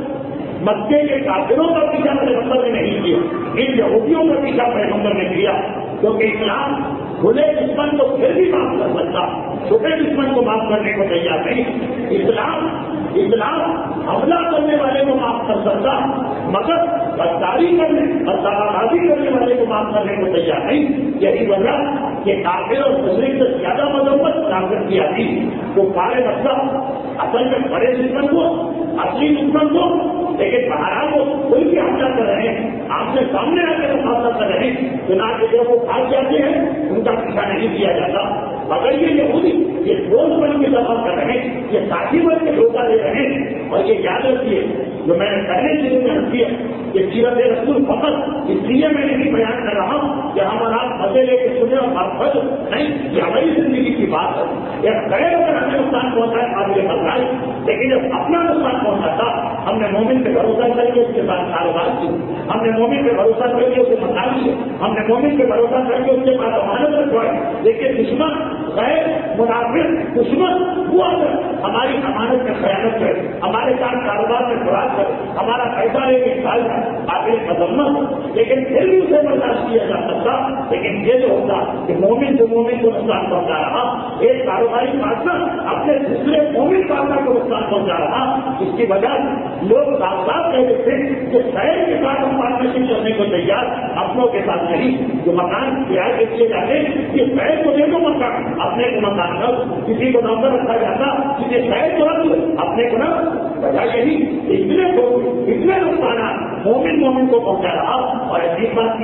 مکے کے کافروں کا پیچھا پیغمبر نے نہیں کیا، ان یہودیوں کا پیچھا پیغمبر نے کیا، کیونکہ اسلام کھلے دشمن کو پھر بھی معاف کر سکتا، چھوٹے دشمن کو معاف کرنے کو تیار نہیں. اسلام اسلام حملہ کرنے والے کو معاف کر سکتا مگر غداری کرنے اور دغابازی کرنے والے کو معاف کرنے کو تیار نہیں. یہی وجہ کہ کافر اور مشرک سے زیادہ مذمت کافر کی آتی وہ پارے مطلب اصل میں بڑے دشمن کو اصلی دشمن کو لیکن بہرحال وہ کوئی بھی حملہ کر رہے ہیں آپ کے سامنے آ کے مقابلہ کر رہے ہیں چنانچہ جب وہ بھاگ جاتے ہیں ان کا پیچھا نہیں کیا جاتا. مگر یہ یہودی یہ دوست بن کے دفاع کر رہے ہیں یہ ساتھی بن کے دھوکہ دے رہے ہیں. اور یہ یاد رکھیے جو میں نے پہلے دنوں میں رکھی ہے کہ سیرت رسول فقط اس لیے میں نہیں بیان کر رہا ہوں کہ ہم اور آپ مزے لے کے سنے اور فرق نہیں یہ ہماری زندگی کی بات ہے. یہ غیر اگر ہمیں نقصان پہنچائے قابل بتائے لیکن جب اپنا نقصان پہنچاتا ہم نے مومن پہ بھروسہ کر کے اس کے ساتھ کاروبار کی ہم نے مومن پہ بھروسہ کر کے اسے مکان کیا ہم نے مومن پہ بھروسہ کر کے اس کے پاس امانت رکھوائے لیکن دشمن غیر منافق دشمن وہ اگر ہماری امانت میں خیانت کرے ہمارے ساتھ کاروبار میں خراب کرے ہمارا پیسہ لے کے نکال کر قابل مذمت لیکن پھر بھی اسے برداشت کیا جا سکتا. لیکن یہ جو ہوتا کہ مومن جو مومن کو نقصان پہنچا رہا ایک کاروباری پارٹنر اپنے دوسرے مومن پارٹنر کو نقصان پہنچا رہا اس کی وجہ لوگ کاغذات کہتے تھے کہ شہر کے ساتھ ہم پارٹنرشپ کرنے کو تیار اپنوں کے ساتھ نہیں. جو مکان کرایہ کے لیے جاتے کہ شہر کو دے دو مکان اپنے کو مکان نہ کسی کو نوکر رکھا جاتا کسی شہر کو رکھ اپنے کو نہ وجہ یہی اتنے اتنے نقصانات مومن مومن کو پہنچا رہا. اور عجیب بات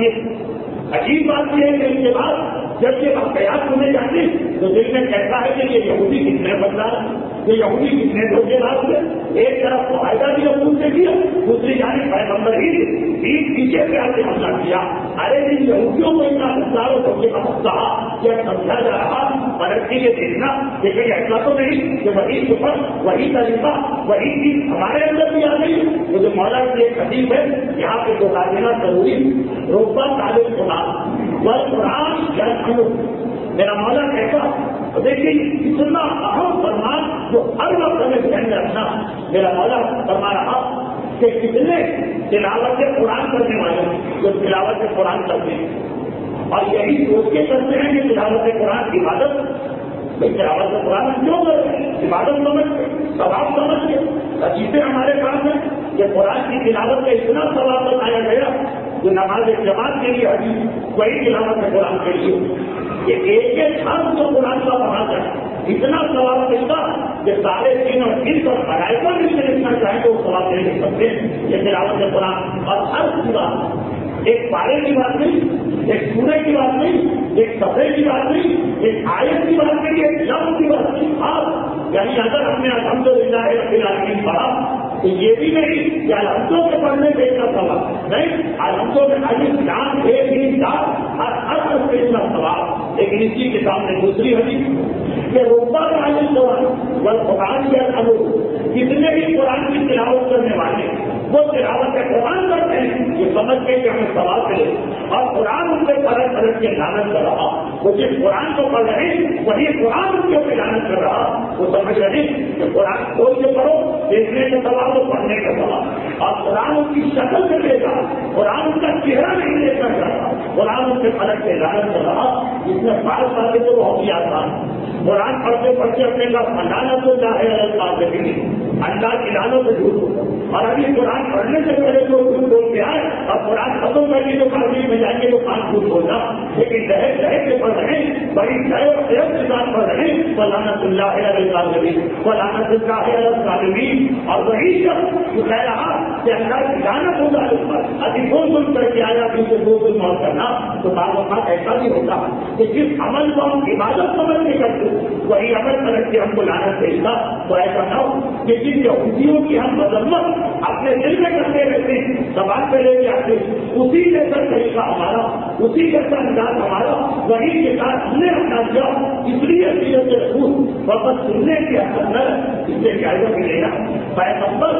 یہ عجیب بات یہ ہے کہ اس کے بعد جب یہ واقعات سنے جاتے تو دل میں کہتا ہے کہ یہ یہودی کتنے بدلا یہ یہودی کتنے دھوکے باز ہوئے. ایک طرف معاہدہ بھی حکومت سے کیا دوسری جانب پیغمبر ہی بیچ پیچھے سے آ کے حملہ کیا. ارے ان یہودیوں کو اتنا ہزاروں دھوکے کا مسئلہ یا سمجھا جا رہا ترقی کے دیکھنا لیکن ایسا تو نہیں کہ وہی سفر وہی طریقہ وہی چیز ہمارے اندر بھی آ گئی. وہ جو مولا کی ایک حدیث ہے یہاں پہ جو دینا ضروری روپا تعلق قرآن وہ قرآن یا میرا مولا کہتا دیکھیے اتنا اہم فرمان جو ہر وقت ہمیں ذہن میں رکھنا میرا مولا فرما رہا کہ کتنے تلاوت قرآن کرنے والے جو تلاوت قرآن کرتے ہیں اور یہی سوچ کے کرتے ہیں کہ تلاوت قرآن کی عبادت بھائی تلاوت قرآن کیوں کریں عبادت سمجھ کے ثواب سمجھ کے عجیبیں ہمارے پاس ہیں کہ قرآن کی تلاوت کا اتنا ثواب بتایا گیا جو نماز جماعت کے لیے حدیث وہی تلاوت قرآن کے لیے یہ ایک ایک خاص جو قرآن کا پڑھا جائے اتنا ثواب ملتا کہ سارے دن اور دن پر پڑھائی پر بھی لکھنا چاہیں تو وہ ثواب دے سکتے ہیں یہ تلاوت قرآن. اور ہر کی بات ایک پارے کی بات نہیں ایک سورے کی بات نہیں ایک صفحے کی بات نہیں ایک آیت کی بات نہیں ایک لفظ کی بات نہیں خاص یعنی اگر ہم نے الحمدللہ رب العالمین پڑھا تو یہ بھی نہیں کہ الحمدوں کے پڑھنے سے اتنا ثواب نہیں الحمدوں میں الف لام ہے بھی ہر ہر ہر سے اتنا ثواب. لیکن اسی کے سامنے دوسری حدیث کہ روبا عالم قرآن و قرآن کے الو جتنے بھی قرآن کی تلاوت کرنے والے وہ تلاوت قرآن کرتے ہیں یہ سمجھ کے کہ ہمیں ثواب ملے اور قرآن ان سے پلٹ پلٹ کے لعنت کر رہا وہ جس قرآن کو پڑھ رہے وہی قرآن ان کے اوپر لعنت کر رہا وہ سمجھ رہے کہ قرآن کھول کے پڑھو دیکھنے کا ثواب اور پڑھنے کا ثواب اور قرآن ان کی شکل میں لے گا قرآن ان کا چہرہ نہیں لے کر رہا قرآن ان سے پلٹ کے لعنت کر رہا جس میں بال سالے تو بہت ہی آسان قرآن پڑھتے پڑھتے اپنے کا فلانا تو چاہے اللہ اللہ کی لانوں سے جھوٹ ہوگا اور ابھی قرآن پڑھنے سے پہلے تو جھوٹ بول کے آئے اور قرآن ختم کر کے جو کاغذ میں جائیں گے تو کام جھوٹ ہوگا لیکن دہر دہر کے پڑھ رہے ہیں بڑی دہ اور صحت کے ساتھ پڑھ رہے ہیں فلانا اللہ ہے فلانا اللہ ہے اور وہی شخص جو کہہ رہا کہ اللہ کی لعنت ہوگا اس پر ابھی دو ظلم کر کے آیا پھر سے دو ظلم اور کرنا تو بعض اوقات ایسا بھی ہوتا کہ جس عمل کو ہم عبادت سمجھ کے کرتے وہی عمل کر کے ہم کو لعنت بھیجتا تو ایسا نہ ہو کہ جن یہودیوں کی ہم مذمت اپنے دل میں کرتے رہتے ہیں زبان پہ لے کے آتے اسی جیسا طریقہ ہمارا اسی جیسا انداز ہمارا وہی کے ساتھ ہم نے اپنا دیا اس لیے سیرت رسول واپس سننے کی حد نہ اس سے جائزہ ملے گا. پیغمبر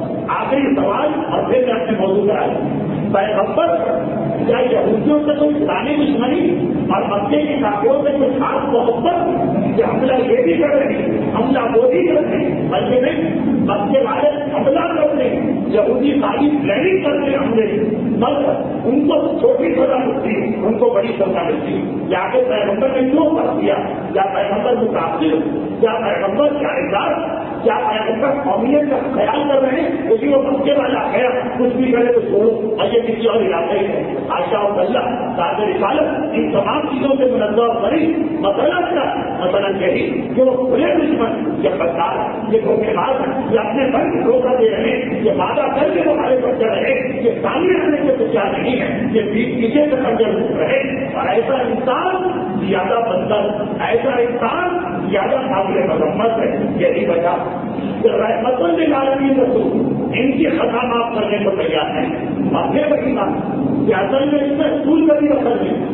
آخری سوال اور پھر میں اپنے موضوع پر آیا پیغمبر کیا یہودیوں سے کوئی پرانی دشمنی اور مکے کی کافروں سے کوئی خاص محبت کہ حملہ یہ بھی کر رہے ہیں حملہ وہ بھی کر رہے ہیں بلکہ نہیں مکے والے حملہ کرتے ہیں یہودی ساری پلاننگ کرتے حملے مگر ان کو چھوٹی سزا ملتی ان کو بڑی سزا ملتی یا کہ پیغمبر نے کیوں کر دیا یا پیغمبر متاثر، کیا پیغمبر کیا اقدار، کیا پیغمبر قومیت کا خیال کر رہے ہیں؟ کیونکہ وہ مکے والا ہے، کچھ بھی کرے تو چھوڑو، اور یہ کسی اور علاقے ہے. عائشہ اور اللہ تاج رسالت ان تمام چیزوں سے منزہ بری. مثلاً کیا مثلاً یہی کہ وہ کھلے دشمن، یہ بدکار ہے، یہ دھوکے باز ہے، یہ اپنے بل کو دھوکہ دے رہے ہیں، یہ وعدہ کر کے ہمارے پر چل رہے، یہ سامنے رہنے کے کچھ نہیں ہے، یہ بیچ پیچھے سے خنجر رہے. اور ایسا انسان زیادہ بدتر، ایسا انسان زیادہ قابل مرمت ہے. یہی وجہ رحمت للعالمین رسول ان کی خطا معاف کرنے کو تیار ہے. اور پھر وہی بات کہ اصل میں اس میں رسول کا بھی دخل نہیں،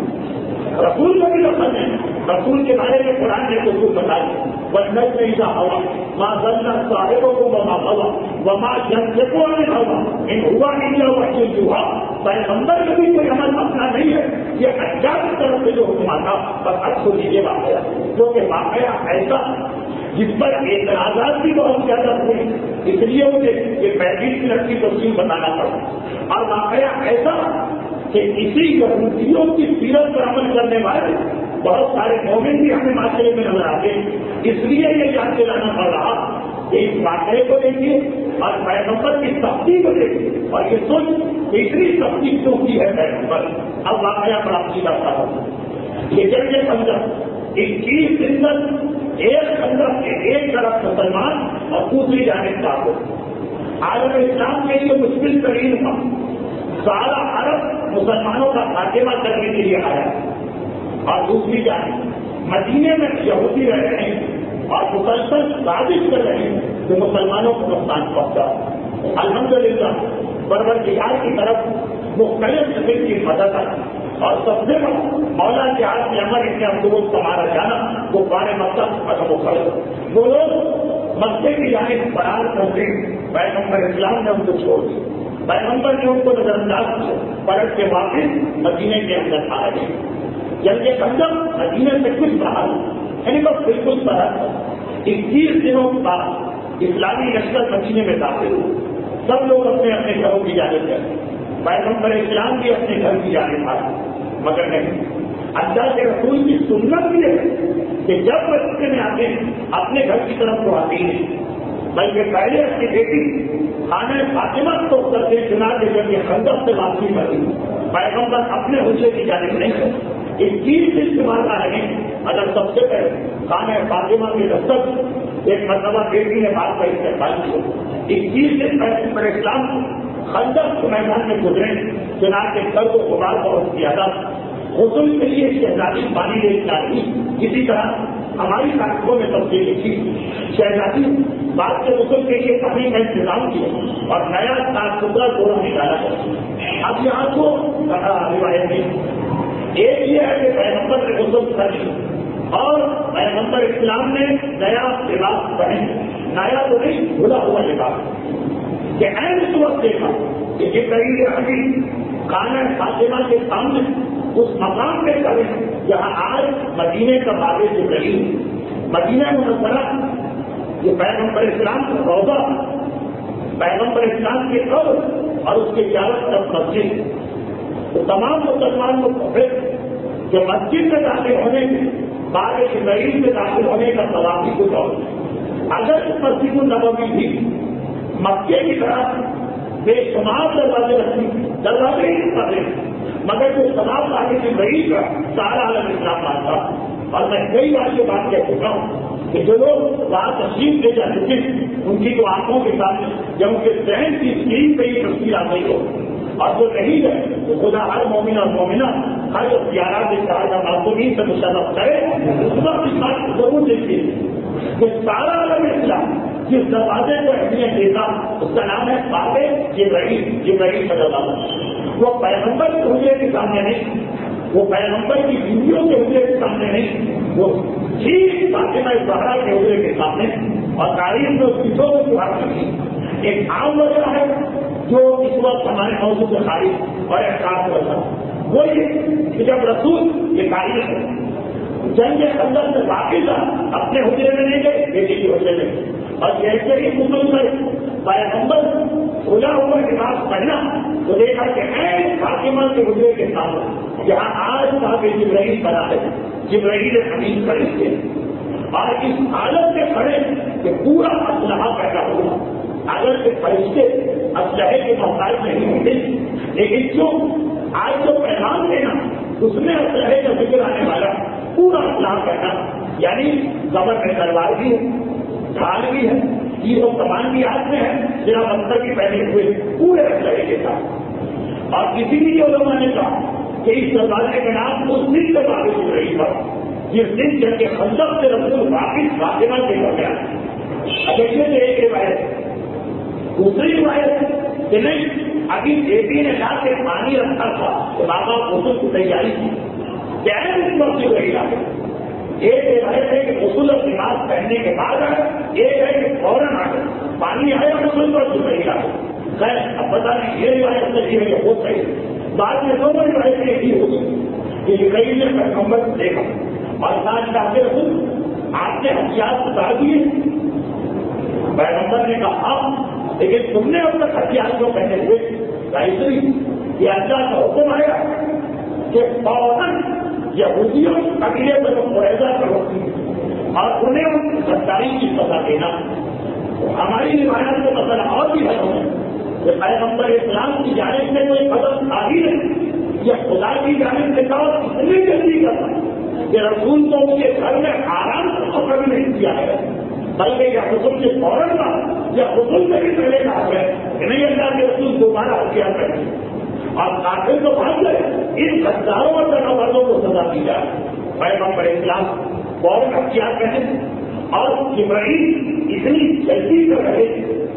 رسول کا بھی دخل نہیں. رسول کے بارے میں قرآن نے رسول بتائی، ورنت نہیں تھا ہوا ماں ضلع صاحبوں کو وما ہوا وما جنگ کو ہوا ان ہوا نہیں ہوا چیز ہوا. پیغمبر کا بھی کوئی عمل اپنا نہیں ہے، یہ اچھا کی طرف سے جو حکم تھا بس اچھو لیجیے واقعہ، جو کہ واقعہ ایسا جس پر اعتراضات بھی بہت زیادہ ہوئے، اس لیے مجھے یہ پینتیس منٹ کی تفصیل بتانا پڑا. اور واقعہ ایسا کہ اسی یہودیوں کی سیرت پر عمل کرنے والے بہت سارے مومن بھی ہمیں معاشرے میں نظر آتے، اس لیے یہ یاد دلانا پڑ رہا کہ اس واقعے کو دیکھیے اور پیغمبر کی سختی کو دیکھیے، اور یہ سوچ اتنی سختی کیوں کی ہے پیغمبر. اب واقعہ پر آپ سیدھا تھا یہ جب یہ سمجھا اکیس دن تک ایک خندق کے ایک طرف مسلمان اور دوسری جانب کافر. عالم اسلام کے لیے مشکل ترین تھا. سارا عرب مسلمانوں کا خاتمہ کرنے کے لیے آیا، اور دوسری جانب مدینے میں یہودی رہ رہے ہیں اور مسلسل سازش کر رہے ہیں جو مسلمانوں کو نقصان پہنچا. الحمدللہ پروردگار کی طرف مختلف قسم کی مدد آئی، اور سب سے بڑا مولا کے ہاتھ میں عمر ابن عبدالعزیز کا مارا جانا وہ بارے مقصد ختم ہو گئے. وہ لوگ مکے کی جانب فرار کرتے پیغمبر اسلام نے ان کو چھوڑ دی، پیغمبر نے ان کو نظر انداز کیا، پلٹ کے واپس مدینے کے اندر آ گئے. جب یہ خندق مدینے سے کچھ باہر یعنی بس بالکل فرق ہے. اکیس دنوں کے بعد اسلامی لشکر مدینے میں داخل ہوئے. سب لوگ اپنے اپنے گھروں کی جانب گئے، پیغمبر اسلام بھی اپنے گھر کی جانب آئے، مگر نہیں. اللہ کے رسول کی سنت بھی ہے کہ جب رستے میں آتے ہیں اپنے گھر کی طرف تو آتی نہیں، بلکہ پہلے اپنی بیٹی خانہ فاطمہ کو کرتے چنا کے جب یہ خندق سے واپسی کرتی، پیغمبر اپنے حجرے کی جانب نہیں کرتے. اس چیز سے استعمال آ رہے ہیں. اگر سب سے پہلے خانہ فاطمہ کے دستک ایک مرتبہ بیٹی نے بات کا استعمال کیا، اس چیز سے پیغمبر اسلام خندق کے میدان میں گزرے، چنا کے گھر کو غبار بہت زیادہ غسل کے لیے شہزادی پانی لے کے آئی. اسی طرح ہماری تاریخوں میں تبدیلی کی، شہزادی بعد کے غسل کے لیے پانی کا انتظام کیا اور نیا صاف ستھرا گوڑا نکالا گیا. اب یہاں کو روایت نہیں، ایک یہ ہے کہ پیغمبر نے غسل کر لی اور پیغمبر اسلام نے نیا لباس پہنے، نیا تو نہیں بھلا ہوا لباس، کہ این اس وقت دیکھا کہ جبرائیل امین خانہ فاطمہ کے سامنے اس مقام پہ کرے جہاں آج مدینے کا باب جبرائیل، مدینہ منورہ یہ پیغمبر اسلام کا روضہ، پیغمبر اسلام کے قبر اور اس کے چاروں طرف مسجد. تو تمام مسلمان کو پھر کہ مسجد میں داخل ہونے کے باب جبرائیل میں داخل ہونے کا ثواب بھی کچھ اور. اگر مسجد النبوی بھی مکے کی طرف بے شمار دروازے رکھتی، دروازے ہی پڑے، مگر جو تمام باب جبرائیل کا سارا عالم اسلام مانتا. اور میں کئی بار یہ بات کہہ چکا ہوں کہ جو لوگ وہاں تشریف لے جا چکے ان کی تو آنکھوں کے سامنے جب ان کے ذہن کی اسکرین پہ ہی تصویر آ گئی ہو، اور جو نہیں ہے تو خدا ہر مومن اور مومنہ ہر اختیارات اشتہار معصومین سے مشرف کرے. اس وقت اس بات کو ضرور دیکھیے کہ سارا عالم اسلام جس دروازے کو اہمیت دیتا اس کا نام ہے باب جبرائیل، جبرائیل صلی اللہ علیہ وسلم. وہ پیغمبر کے حجرے کے سامنے نہیں، وہ پیغمبر کی بیویوں کے حجرے کے سامنے نہیں، وہ ٹھیک فاطمہ زہرا کے حجرے کے سامنے. اور تاریخ میں اس کی دو وجوہات کی. ایک عام وجہ ہے جو اس وقت ہمارے موضوع سے خارج اور ایک خاص وجہ وہ یہ کہ جب رسول یہ تاریخ ہے جنگ کے اندر سے واپس اپنے حجرے میں نہیں گئے، بیٹی کے حجرے میں، اور جیسے ہی مسلم سے پیغمبر کھلا ہوا لباس پہنا تو دیکھا کہ این فاطمہ کے حجرے کے سامنے جہاں آج صاحب جبرائیل بنا ہے، جبرائیل امین فرشتے، اور اگر کہ فرشتے اسلحے کے محتاج نہیں ہوتے، لیکن کیوں آج جو پیغام دینا اس میں اسلحے کا ذکر آنے والا پورا اسلام کہنا، یعنی قبر میں تلوار بھی ہے، ڈھال بھی ہے، تیر و کمان بھی ہاتھ میں ہے، جنا پتھر بھی پہنے ہوئے پورے اسلحے کے ساتھ. اور کسی بھی علماء نے کہا کہ اس زمانے کا نام اس دن سے واپس ہو رہی تھا جس دن جب کے خندق سے رسول واپس فاطمہ سے کر گیا. اگرچہ سے ایک روایت، دوسری روایت کہ نہیں ابھی بیٹی نے لا کے پانی رکھا تھا کہ بابا غسل کی تیاری کی، کیا ہے اس وقت سے وہی لاگے. ایک روایت ہے کہ غسل اور لباس پہننے کے بعد آئے، ایک ہے کہ فوراً آئے پانی آیا غسل پر سے وہی لاگے. خیر اب بتا نہیں یہ روایت صحیح ہے وہ صحیح، بعد میں دونوں روایتیں ایک ہی ہوگی کہ کئی نے پیغمبر کو دیکھا اور ساتھ چاہتے رسول آپ نے ہتھیار اتار دیے. پیغمبر نے کہا آپ، لیکن تم نے اب تک ہتھیار کو پہنے ہوئے ایسے یہ اللہ کا حکم آیا کہ فوراً یہودیوں قبیلے پر معاہدہ کرو اور انہیں ان کی غداری کی سزا دینا. ہماری روایت کا مسئلہ اور بھی حل ہے کہ پیغمبر اسلام کی جانب سے کوئی قدم آ ہی نہیں، یا خدا کی جانب سے کہا اتنی جلدی کرنا کہ رسول کو ان کے گھر میں آرام سے پکڑ نہیں دیا ہے، بلکہ یہ حکم سے فوراً کا یا حکم سے بھی پہلے کہا ہے کہ نہیں اللہ کے رسول دوبارہ ہتھیار کریں اور کافر تو بھاگ گئے، ان ہزاروں اور جانوروں کو سزا دی جائے. پیغمبر اسلام فوراً ہتھیار کریں اور جبرائیل اتنی جلدی کر رہے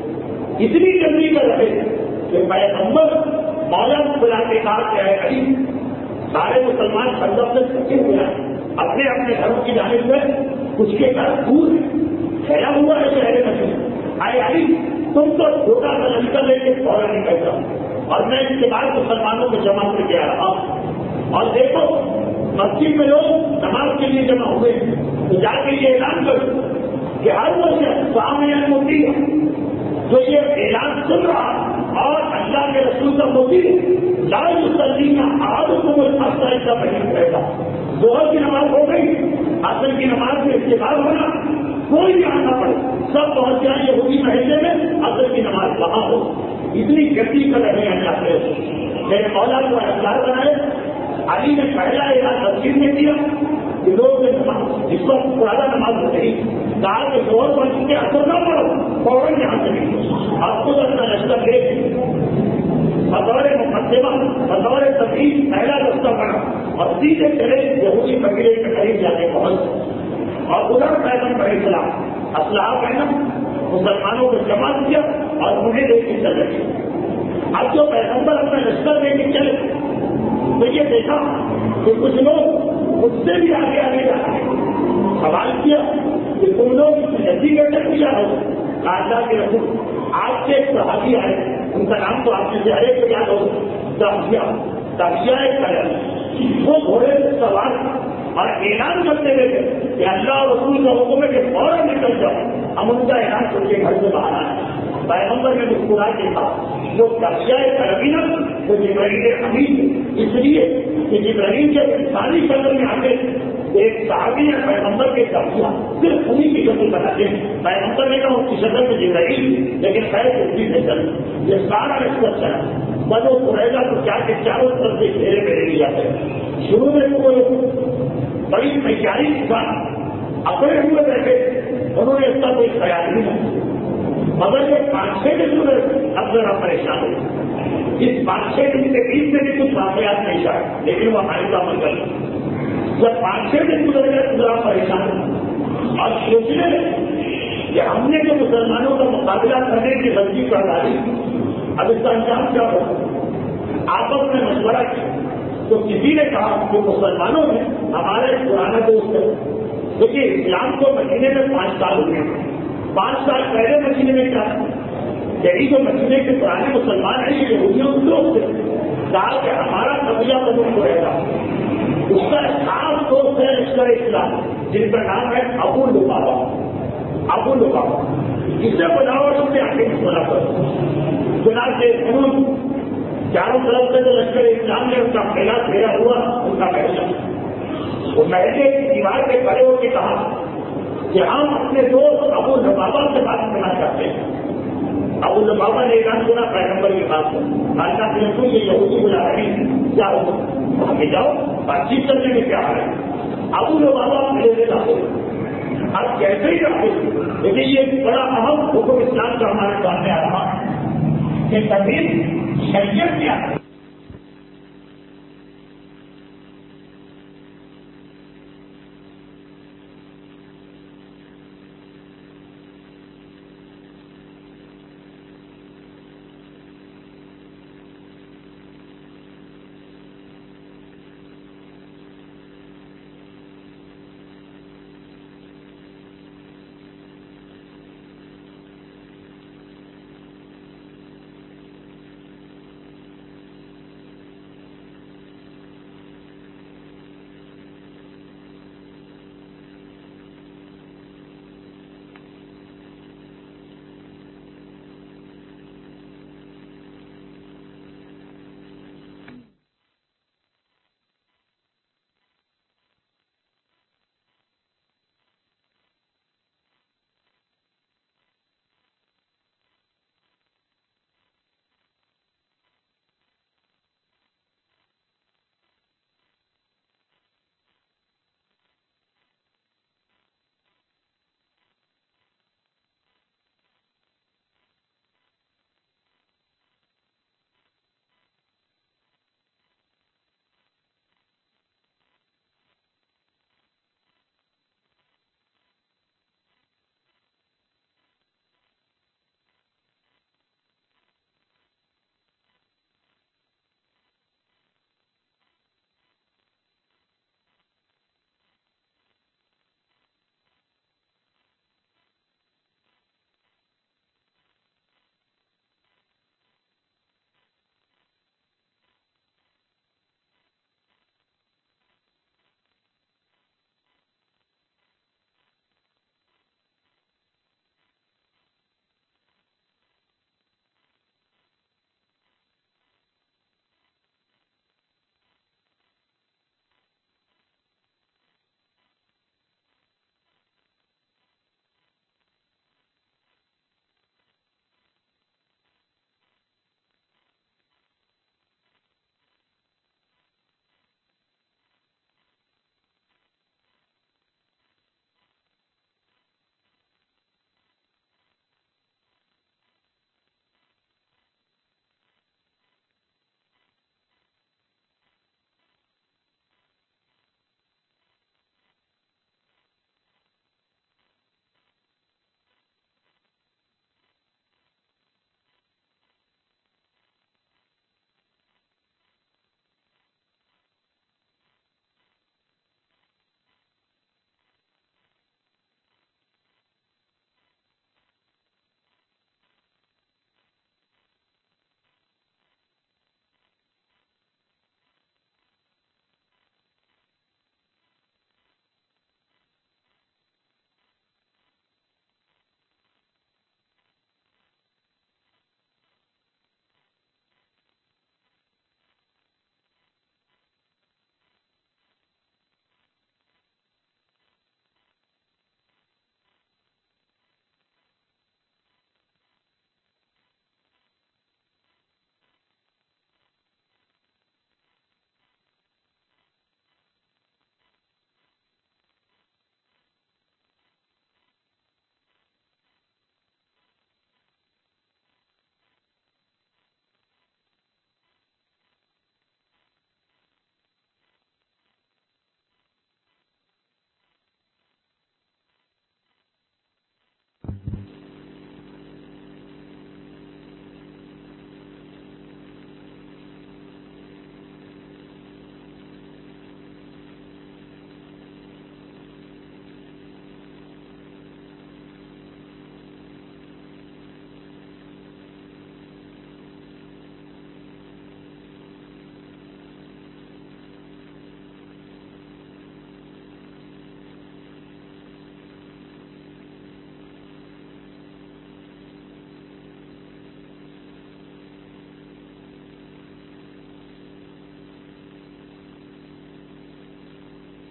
اتنی جلدی کر رہے کہ پیغمبر مولا خدا کے ساتھ کہہ رہی سارے مسلمان خندق سے تھکے ہوئے ہیں، اپنے اپنے گھروں کی جانب میں کچھ کے گھر دور پھیلا ہوا ہے شہر میں آئے آئی تم تو چھوٹا سا لشکر لے کے فوراً نکل جاؤ اور میں اس کے بعد مسلمانوں کو جمع کر کے آ رہا ہوں. اور دیکھو مسجد میں لوگ نماز کے لیے جمع ہوئے تو جا کے یہ اعلان کرو کہ ہر وہ شخص سامنے موتی ہے جو یہ اعلان سن رہا اور اللہ کے رسول کا موتی لال مسلم آج حکم الفاظ کا بہن رہے گا. ظہر کی نماز ہو گئی، عصر کی نماز میں استعمال ہونا، کوئی بھی آنا پڑے سب پہنچ جائیں یہودی محلے میں، عصر کی نماز وہاں ہو. اتنی گتی کر رہے ہیں اللہ کے رسول. میرے مولا کو اختیار بنائے. علی نے پہلا اعلان مسجد میں کیا کہ لوگ جس وقت پرانا نماز ہو گئی کہا کہ زور پڑ چکے اثر نہ پڑو فوراً یہاں سے نکلو آپ خود اپنا لشکر لے بطور مقدمہ بطور تفریح پہلا رستہ بنا اور سیدھے چلے یہودی قبیلے کے قریب جا کے پہنچ اور ادھر پیغمبر اسلام اسلحہ پہنا مسلمانوں کو جمع کیا اور انہیں لے کے چل رہے. اب جو پیغمبر اپنا لشکر لے کے چلے تو یہ دیکھا کہ کچھ لوگ اس سے بھی آگے آگے جا رہے ہیں. سوال کیا کہ تم لوگ جلدی کرنے کیا ہو. اللہ کے رسول آپ کے ایک صحابی آئے، ان کا نام تو آپ نے سے ہر ایک کو یاد ہو، دہیا دہیا ایک کرم وہ گھوڑے سے سوار اور اعلان کرتے ہوئے کہ اللہ اور رسول کا حکم ہے کہ فوراً نکل جاؤ. ہم ان کا اعلان کر کے گھر سے باہر آئے. پیغمبر نے مسکرا کے کہا وہ دہیا کرمی نا وہ جبرائیل امین اس لیے کہ جبرائیل کے انسانی شکل میں آگے ایک صحابی ہے پیغمبر کے دہیا صرف انہیں کی شکل بتاتے ہیں. پیغمبر نے کہا اس کی شکل میں جبرائیل لیکن خیر اسی سے چل یہ سارا رشتہ چلا بنو قریظہ تو کیا کہ چاروں طرف سے گھیرے میں لے جاتے ہیں. شروع میں تو بڑی تیاری کے بعد اپنے ہوئے بیٹھے انہوں نے اس کا کوئی خیال نہیں رکھا مگر یہ پانچ چھ دن میں اب ذرا پریشان ہو. اس پانچ چھ دن کے بیچ میں بھی کچھ واقعات نہیں شاید لیکن وہ ہمارے کا منگل جب پانچ چھ دن گزر گئے تو ذرا پریشان ہو اور سوچنے کہ ہم نے جو مسلمانوں کا مقابلہ کرنے کی غلطی کر ڈالی اب اس کا انجام کیا ہو. آپس میں مشورہ کیا تو کسی نے کہا کہ مسلمانوں نے ہمارے پرانا دوست ہے کیونکہ اسلام کو مہینے میں پانچ سال ہوئے پانچ سال پہلے مہینے میں کیا یہی جو مہینے کے پرانے مسلمان ہیں یہ یہودیوں کے دوست تھے. کہا کہ ہمارا قبیلہ بدل کو رہتا اس کا خاص دوست ہے لشکر اسلام جن کا نام ہے ابو لبابا. ابو لبابا اسے بناؤ اور اس سے آگے مشورہ کرو. چنانچہ انہوں چاروں طرف سے جو لشکر اسلام نے اس کا پہلا پھیرا ہوا ان کا پہلا وہ محلے کی دیوار پہ کھڑے ہو کے کہا کہ ہم اپنے دوست ابو لبابا سے بات کرنا چاہتے ہیں. अब उन बाबा ने गान सुना पैगंबर की बात को, अल्लाह ने पूछे ये यहूदी बुला रही क्या हो, आगे जाओ बातचीत करने में क्या है। अब उन बाबा मेरे लाते अब कैसे ही आते, लेकिन ये बड़ा अहम हुक्म इस्लाम का हमारे सामने आ रहा कि कभी शरीयत क्या है।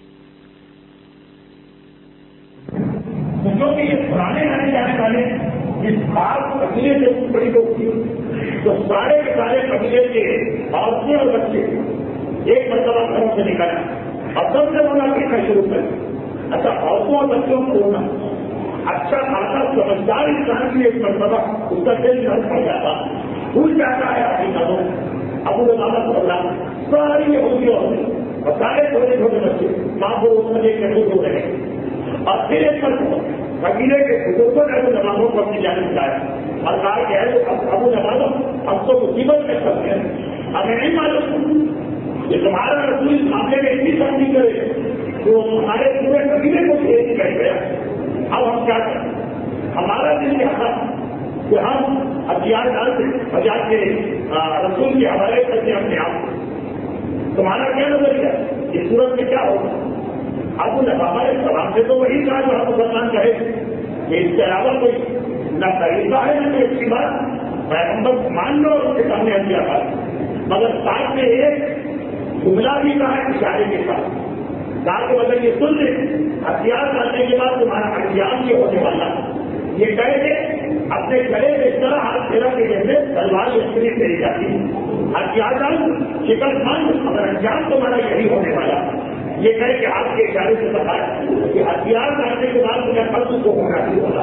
क्योंकि ये पुराने आने जाने वाले جس خاص قبیلے سے بڑی ہوتی تو سارے کے سارے قبیلے کے عورتیں اور بچے ایک مرتبہ گھروں سے نکالا اور سب سے بڑا پیچھا شروع کر اچھا عورتوں اور بچوں کو رونا اچھا خاصا سمجھدار انسان کی ایک مرتبہ اس کا دل گھر پڑ جاتا بھول جاتا ہے اپنی قدروں ابو بابا کو اللہ ساری یہودیوں اور سارے چھوٹے چھوٹے بچے ماں کو روکنے کے خود ہو رہے اور پھر ایک مرتبہ قبیلے کے بزرگوں نے ابو نمازوں کو اپنی جانب لایا اور کہا کہ ہے ابو نمازوں ہم تو مصیبت میں سکتے ہیں ہمیں نہیں معلوم کہ تمہارا رسول اس معاملے میں اتنی سختی کرے تو ہمارے پورے قبیلے کو بھیج کر گیا اب ہم کیا کریں ہمارا دل یہ تھا کہ ہم ہتھیار ڈالتے بجا کے رسول کے حوالے کرتے اپنے آپ کو تمہارا کیا نظریہ اس صورت میں کیا ہوگا ابو لبابا السلام سے تو وہی کہا جو ہم مسلمان کہے کہ اس کے علاوہ کوئی نہ طریقہ ہے نہ کوئی اچھی بات پیغمبر مان لو اس کے سامنے ہتھیار ڈال مگر ساتھ میں ایک جملہ بھی کہا ہے اشارے کے ساتھ کہا کہ اگر یہ سن لیں ہتھیار ڈالنے کے بعد تمہارا ہتھیار یہ ہونے والا یہ کہہ کے اپنے گلے میں اس طرح ہاتھ پھیرا کے جیسے تلوار استری پھیری جاتی ہتھیار ڈال شکل مان اگر انجام تمہارا یہی ہونے والا یہ کہہ کہ آپ کے اشارے سے بتایا کہ ہتھیار ڈالنے کے بعد مجھے قبض کو ہونا نہیں ہوگا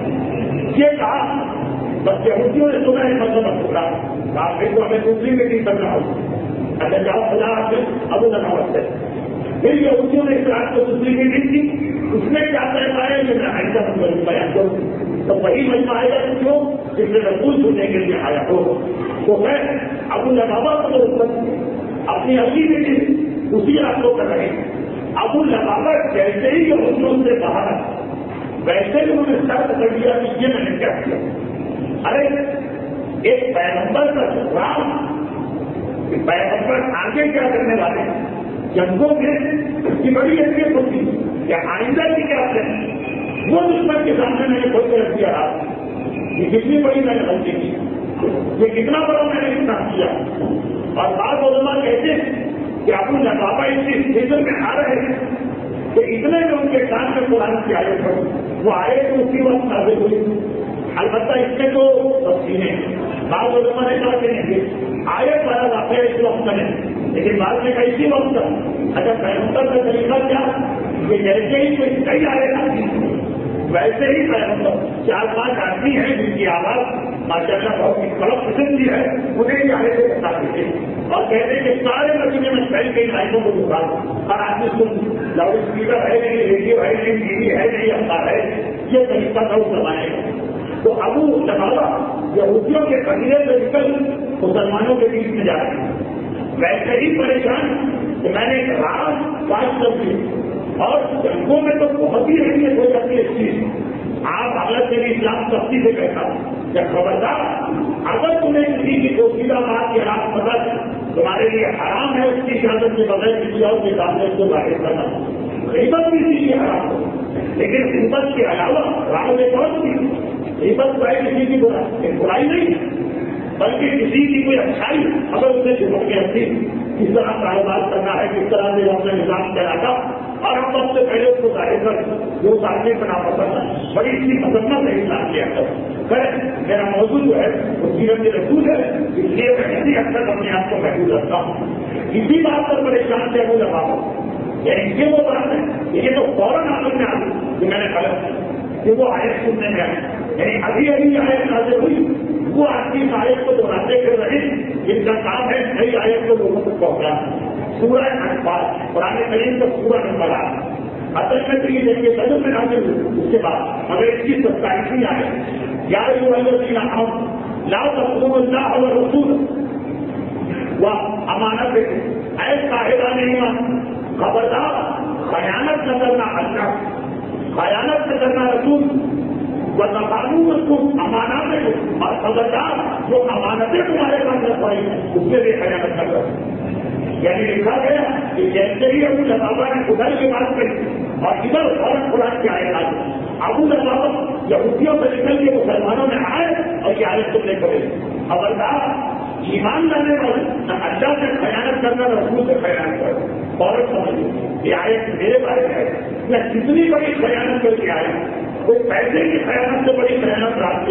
یہ کہا بس یہودیوں نے سنا ہے مذہب ٹکڑا کہا پھر تو ہمیں دوسری میٹنگ کرنا ہوگا اگر جاؤ خدا آپ ابو نماز ہے پھر یہودیوں نے اس رات کو دوسری میٹنگ کی اس میں کیا طے پایا کہ میں ایسا بیان کروں تو وہی مجمع آئے گا کیوں جس میں رسول سننے کے لیے آیا ہو تو میں ابو لبابا کو اپنی اپنی میٹنگ اسی رات کو کر رہے ہیں ابو لبابا جیسے ہی یہودیوں سے باہر ویسے ہی انہوں نے شرط کر دیا کہ یہ میں نے کیا کیا ارے ایک پیغمبر کا رام پیغمبر آگے کیا کرنے والے جنگوں میں اس کی بڑی اہمیت ہوتی یا آئندہ کی کیا کریں وہ دشمن کے سامنے میں نے کھول کے رکھ دیا آپ یہ کتنی بڑی میں نے غلطی کی یہ کتنا بڑا میں نے اتنا کیا اور بعض علماء کہتے ہیں کہ ابو لبابا اس سیزن میں آ رہے ہیں کہ اتنے میں ان کے کان میں قرآن کی آیت پڑی وہ آئے تو اسی وقت نازل ہوئی البتہ اس میں تو تفصیلیں بعض علماء نے کہا کہ آیت والا واقعہ اس وقت میں لیکن بعد میں کہا اسی وقت اگر پیغمبر کا طریقہ کیا کہ جیسے ہی کوئی کئی آئے گا ویسے ہی پیغمبر چار پانچ آدمی ہیں جن کی آواز ماشاء اللہ بہت بڑا پسند بھی ہے انہیں بھی آئے تھے بتا دیتے اور کہتے کہ سارے مدینے میں کئی کئی لائنوں کو دکھا ہر آدمی سن لاؤڈ اسپیکر ہے نہیں ریڈیو ہے نہیں ٹی وی ہے نہیں اخبار ہے یہ طریقہ تھا اس زمانے کا تو ابو لبابا یہودیوں کے قبیلے سے نکل مسلمانوں کے بیچ میں جا رہے ہیں ویسے ہی پریشان کہ میں نے رات پانچ کر دی اور جنگوں میں تو بہت ہی اہمیت ہو جاتی ہے اس چیز آپ حالت سے بھی اسلام سختی سے کہتا یا خبردار اگر تمہیں کسی کی پوشیدہ بات کی رات پتا تمہارے لیے حرام ہے اس کی اجازت کے بغیر کسی اور کے سامنے اس کو ظاہر کرنا غیبت بھی اسی لیے حرام ہو لیکن غیبت کے علاوہ راہ میں بہت سی غیبت بھائی کسی کی برائی نہیں بلکہ کسی کی کوئی اچھائی اگر اسے چھپٹ کے رکھتی کس طرح کاروبار کرنا ہے کس طرح سے اپنا نظام چلاتا اور ہم سب سے پہلے اس کو ظاہر کر جو آدمی بنا پسند ہے بڑی اتنی مذمت ہے انسان کیا کر میرا موضوع جو ہے وہ سیرت کے رسول ہے اس لیے میں اسی حد تک اپنے آپ کو محفوظ رکھتا ہوں اسی بات پر پریشان سے وہ لگا یعنی یہ وہ بات ہے یہ تو فوراً عمل میں آ گئی جو میں نے غلط کی کہ وہ آیت سننے میں آئی یعنی ابھی ابھی آیت نازل ہوئی وہ آدمی اس آیت کو دہراتے کر رہے جن کا کام ہے نئی آیت کو لوگوں تک پہنچانا سورہ انفال قرآن کریم کا سورہ نمبر آٹھ اصل میں تو یہ دیکھیے بدل میں نازل ہوئی اس کے بعد مگر اس کی ستائیسویں آیت یا الذین آمنوا لا تخونوا اللہ والرسول وامانت اے صاحبان ایمان خبردار خیانت نہ کرنا اللہ خیانت نہ کرنا رسول وہ تقانون کو امانتیں اور خبردار جو امانتیں تمہارے پاس رکھ پائی اس میں بھی خیانت نہ کرو یعنی لکھا گیا کہ جیسے ہی ابو لبابا نے ادھر کی بات کہی اور ادھر فوراً قرآن کی آیت آئی ابو لبابا یہودیوں سے نکل کے مسلمانوں میں آئے اور یہ آیت تم نے کرے خبردار ایمان لانے والے نہ اللہ سے خیانت کرنا نہ رسول سے خیانت کرنا فوراً سمجھ یہ آیت میرے بارے میں ہے میں کتنی بڑی خیانت کر کے آیا کوئی پیسے کی خیانت سے بڑی خیانت رات کے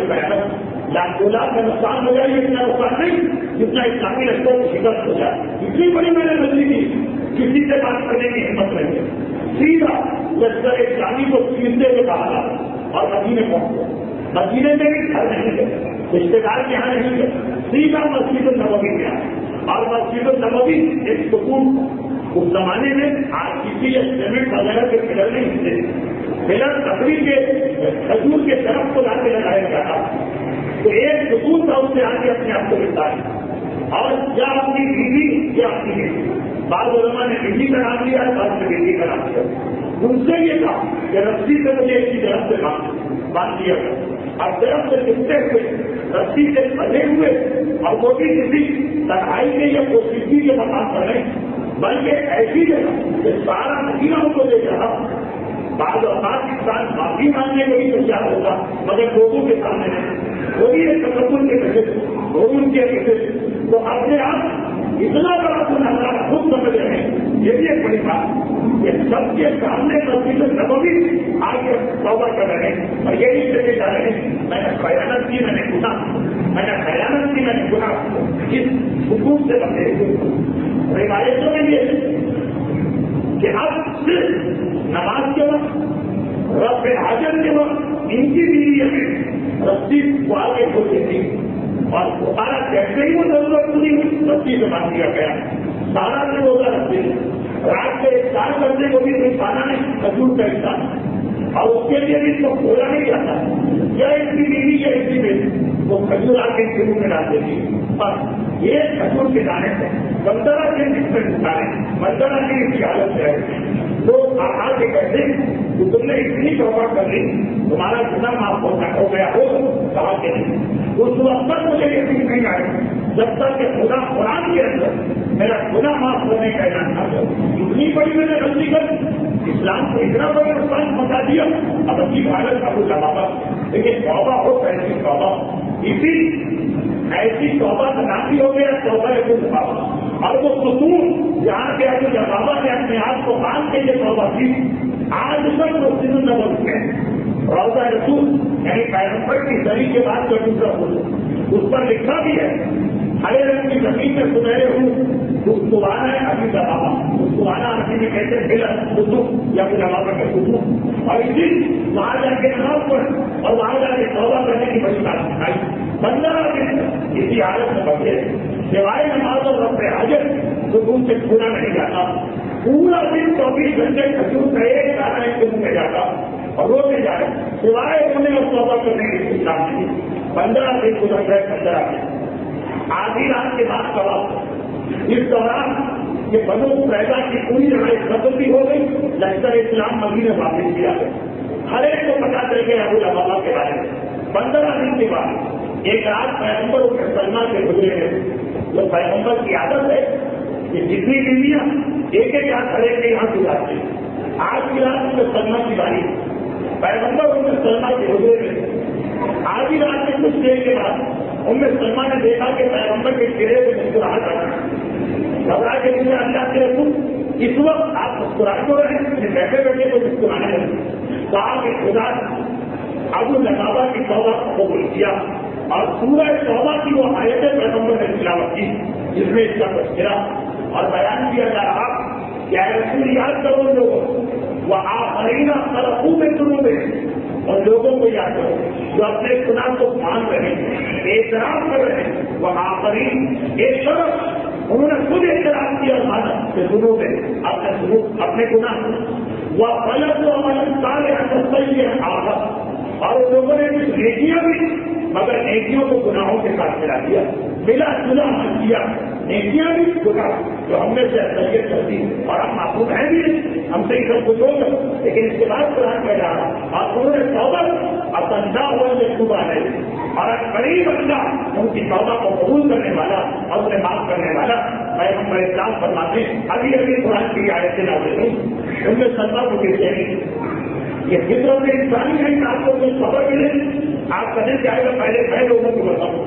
یہ بیان لاکھ دو لاکھ کا نقصان ہو جائے اتنا نقصان نہیں جتنا اسلامی لشکروں کی شکست ہو جائے. اتنی بڑی میں نے بدلی کی کسی سے بات کرنے کی ہمت نہیں ہے. سیدھا لشکر اسلامی کو سیدھے میں کہا اور مدینے پہنچے. مدینے میں بھی گھر نہیں گئے, رشتے دار کے یہاں نہیں گئے, سیدھا مسجد النبوی میں آئے. اور مسجد النبوی ایک سکون اس زمانے میں آج کسی سیمنٹ وغیرہ کے پلر نہیں ہوتے, پلر لکڑی کے کھجور کے درخت کو لا کے لگایا جاتا. تو ایک سکون تھا اس سے آگے اپنے آپ کو ملتا ہے. اور یا اپنی بیوی یا اپنی بیٹی, بعض علماء نے بیوی کا نام لیا ہے, بعض نے بیٹی کا نام لیا. ان سے یہ تھا کہ رسی سے مجھے ایک ہی درخت سے باندھ دیا گیا. اور درخت سے لپٹے ہوئے رسی سے بندھے ہوئے اور وہ بھی کسی تنہائی کے یا کوششی کے مقام پر نہیں, بلکہ ایسی جگہ کہ سارا مدینہ ان کو دیکھ رہا. بعض اوقات انسان معافی مانگنے کو بھی تیار ہوگا مگر لوگوں کے سامنے نہیں. وہ بھی ایک تکبر کے وجہ سے ان کے وجہ سے تو اپنے آپ اتنا بڑا گنہگار خود سمجھ رہے ہیں. یہ بھی ایک بڑی بات کہ سب کے سامنے مسجد نبوی آ کے توبہ کر رہے ہیں اور یہی چلے جا رہے ہیں میں نے خیانت کی, میں نے گناہ میں نے خیانت کی, میں نے گناہ اس حکومت سے بندے ہوئے. روایتوں میں یہ کہ اب صرف نماز کے وقت رب حاجت کے وقت ان کی بیوی ہے رسی کو آگے کھول دیتی اور سارا کیسے ہی وہ ضرورت پوری ہوئی رسی سے باندھ دیا گیا. سارا سے روزہ رکھتے رات کے ایک سال کرنے کو بھی کوئی کھانا نہیں, کھجور کا انسان اور اس کے لیے بھی اس کو کھولا نہیں جاتا. یا اس کی بیوی یا اس کی بیٹی وہ کھجور آ کے شروع میں ڈال دیتی اور یہ کھجور کے دانے سے پندرہ دن جس میں ڈالے پندرہ دن اس کی حالت سے ہے. لوگ آ کے کہتے کہ تم نے اتنی توبہ کر لی تمہارا گناہ معاف ہو گیا ہو کہا کہ نہیں. اس وقت تک مجھے یقین نہیں آئے جب تک کہ خدا قرآن کے اندر میرا گناہ معاف کرنے کا اعلان نہ کرو. اتنی بڑی میں نے غلطی کر اسلام کو اتنا بڑا نقصان پہنچا دیا. اب عجیب حالت ابو جماعت لیکن توبہ ہو ایسی توبہ اسی ایسی توبہ کا نام بھی ہو گیا توبہ ابو جماعت. اور وہ سکون جہاں کے ابو جماعت نے اپنے آپ کو باندھ کے یہ توبہ کی آج تک مسجد النبوی میں روضہ رسول یعنی پیغمبر کی زری کے بعد جو دوسرا پھول اس پر لکھا بھی ہے ہرے رنگ کی زمین میں سنہرے ہوں اس کو آنا ہے ابھی دباوا اس کو آنا ابھی میں کہتے ہیں بلا اردو یا پھر نوابہ کا اردو. اور اسی وہاں جا کے نماز پڑھ اور وہاں جا کے توبہ کرنے کی بڑی بات سکھائی. پندرہ دن اسی حالت میں بچے سوائے نماز اور رب حاجت سکون سے پورا نہیں جاتا. پورا دن چوبیس گھنٹے کھجور کا ایک دانا ایک دن میں جاتا اور روز میں جائے سوائے انہیں اور توبہ کرنے کی سوچا نہیں. پندرہ دن گزر گئے پندرہ دن آدھی رات کے بعد کا وقت اس دوران یہ بنو پیدا کی پوری لڑائی ختم بھی ہو گئی. لشکر اسلام مدینے واپس کیا گیا. ہر ایک کو پتا چل گیا ابو جماعت کے بارے میں. پندرہ دن کے بعد ایک رات پیغمبر کے سلمان کے گزرے ہیں جو پیغمبر کی عادت ہے کہ جتنی بیویاں ایک ایک رات کھڑے کے یہاں گزارتے ہیں. آج کی رات میں سلمان کی باری پیغمبر ان میں سلمان کے گزرے ہیں. آدھی رات میں کچھ دیر کے بعد ان میں سلمان نے دیکھا کہ پیغمبر کے چہرے پہ مسکراہٹ آ گھبرا کے مجھے اللہ کے رسول اس وقت آپ مسکرا تو رہے ہیں بیٹھے بیٹھے تو مسکرانے لگے. کہا کہ خدا ابو لبابہ کی توبہ کو قبول کیا اور پورا توبہ کی وہ آیت پیغمبر نے تلاوت کی جس میں اس کا تذکرہ اور بیان کیا جا رہا کہ اے رسول یاد کرو لوگوں وہ آخرین طرفوں میں شروع میں اور لوگوں کو یاد کرو جو اپنے گناہ کو مان رہے ہیں اعتراف کر رہے ہیں. وہ آخرین ایک طرف انہوں نے خود اعتراف کیا مانا کہ شروع میں اپنے شروع اپنے گناہ وہ غلط و عمل صالح صحیح آخر اور ان لوگوں نے کچھ نیکیاں بھی مگر نیکیوں کو گناہوں کے ساتھ ملا دیا ملا جلا من کیا. نیکیاں بھی گناہ جو ہم میں سے اکثریت کرتی اور ہم معصوم ہیں بھی ہم سے ہی سب کچھ ہوگا لیکن اس کے بعد قرآن کہہ رہا اور انہوں نے توبہ اب بندہ ہوا جو صبح ہے اور قریب بندہ ان کی توبہ کو قبول کرنے والا اور انہیں معاف کرنے والا پیغمبر اسلام فرماتے ہیں. ابھی ابھی قرآن کی آیتیں نازل ہوئی ان میں سلمان کو کہتے ہیں یہ فطرت انسانی ہے کہ آپ کو کوئی خبر ملے آپ کہنے چاہے گا پہلے میں لوگوں کو بتاؤں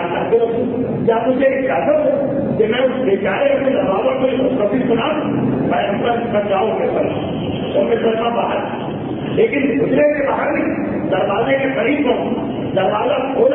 کیا مجھے اجازت ہے کہ میں اس بیچارے اپنے دباوا کو کبھی سنا میں اپنا جاؤں گے سر ان میں سلما باہر لیکن گزرے کے باہر دروازے کے قریب ہوں دروازہ کھولا.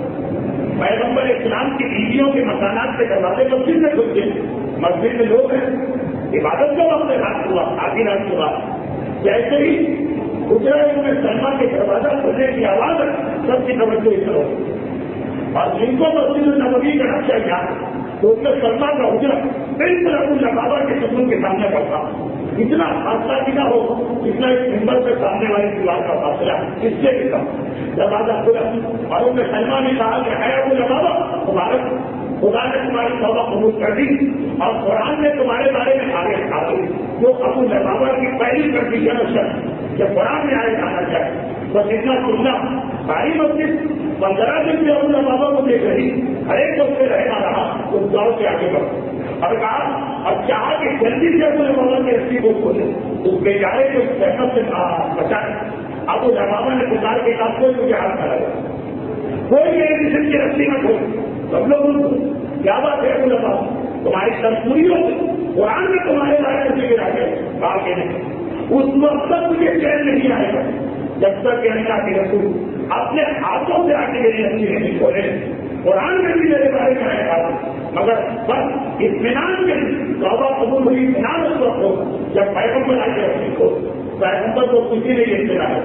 پیغمبر اسلام کی بیویوں کے مکانات کے دروازے مسجد میں کھلتے ہیں. مسجد میں لوگ ہیں, عبادت کا وقت رات ہوا, آدھی رات کے بعد جیسے ہی گجرات میں سلما کے دروازہ کھلنے کی آواز ہے, سب کی توجہ اس طرح. اور جن کو مسجد النبوی کا نقشہ کیا تو اس میں سلما کا حجرا بالکل ابو لبابہ کے سکون کے سامنے پڑتا. اتنا فاصلہ بھی نہ ہو اتنا ایک ممبر سے سامنے والی دیوار کا فاصلہ, اس سے بھی کم. دروازہ کھلا اور ان میں سلما نے کہا کہ ہے ابو لبابہ مبارک, خدا نے تمہاری توبہ قبول کر دی اور قرآن نے تمہارے بارے میں آگے کھا دی. جو ابو لبابہ کی پہلی کنڈیشن شخص جب قرآن میں آئے جانا چاہے بس اتنا سننا. ساری مسجد پندرہ دن سے ابو لبابہ کو دیکھ رہی, ہر ایک وقت سے رہنا رہا تو دور سے آگے بڑھو اور کہا اور چاہا کہ جلدی سے ابو لبابہ کی رسی کو کھولے, اس بیچارے کو شہر سے بچائے. ابو لبابہ نے پکار کے کہا کوئی مجھے ہاتھ نہ لگا, کوئی میرے جسم کی رسی نہ کھول. سب لوگ کیا بات ہے ابو لبابہ, تمہاری سنسوری ہو قرآن میں تمہارے بارے میں ذکر آ گئے. کہا کہ نہیں, اس وقت تک مجھے چین نہیں آئے گا جب تک کہ اللہ کے رسول اپنے ہاتھوں سے آگے میری رسی نہیں کھولے. قرآن میں بھی میرے بارے میں آئے گا, مگر بس اطمینان کے توبہ قبول ہوئی اطمینان اس وقت ہو جب پیغمبر آ کے رسی کو پیغمبر کو کسی نے یہ چلایا.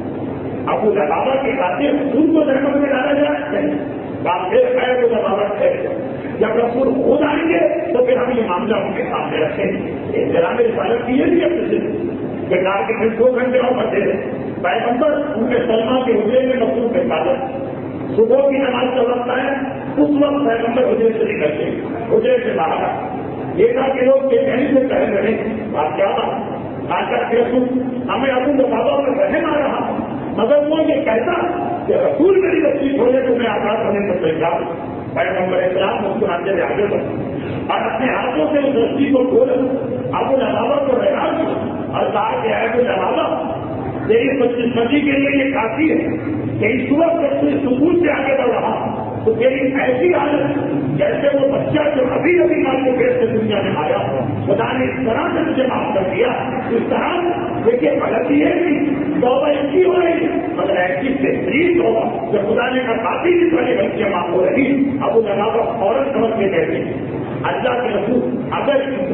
ابو لبابہ کے خاطر ان کو رحمت میں ڈالا جائے بات پھر ہے ابو لبابہ ہے. جب رسول خود آئیں گے تو پھر ہم یہ معاملہ ان کے سامنے رکھیں گے. احترام رسالت کی یہ بھی اپنے بیکار کے پھر دو گھنٹے اور بچے رہے. پیغمبر ان کے سلما کے حجرے میں مصروف ہے عبادت. صبح کی نماز کا وقت ہے, اس وقت پیغمبر حجرے سے نکلتے حجرے سے باہر دیکھا کہ لوگ بے چینی سے ٹہل رہے. آپ کیا بات آ کر کے رسول ہمیں ابو لبابہ پر رحم آ رہا, مگر وہ یہ کہتا کہ رسول میری رسی چھوڑے تو میں آزاد ہونے سے پہچا. پیغمبر اسلام مسکراتے ہوئے آگے بڑھے اور اپنے ہاتھوں سے اس رسی کو کھول ابو لبابہ کو رہا اور کہا کہ ابو لبابہ تیری بدقسمتی کے لیے یہ کافی ہے کہ اس وقت تو سکون سے آگے بڑھ رہا تو تیری ایسی حالت جیسے وہ بچہ جو ابھی ابھی ماں کے پیٹ سے دنیا میں آیا خدا نے اس طرح سے مجھے معاف کر دیا. اس طرح دیکھیے غلطی ہے کہ توبہ ایسی ہو رہی مگر ایسی بہترین توبہ جب خدا نے کہا کافی بھی ساری غلطیاں معاف ہو رہی. ابو لبابہ فوراً سمجھ کے کہتے ہیں اللہ کے رسول اگر کی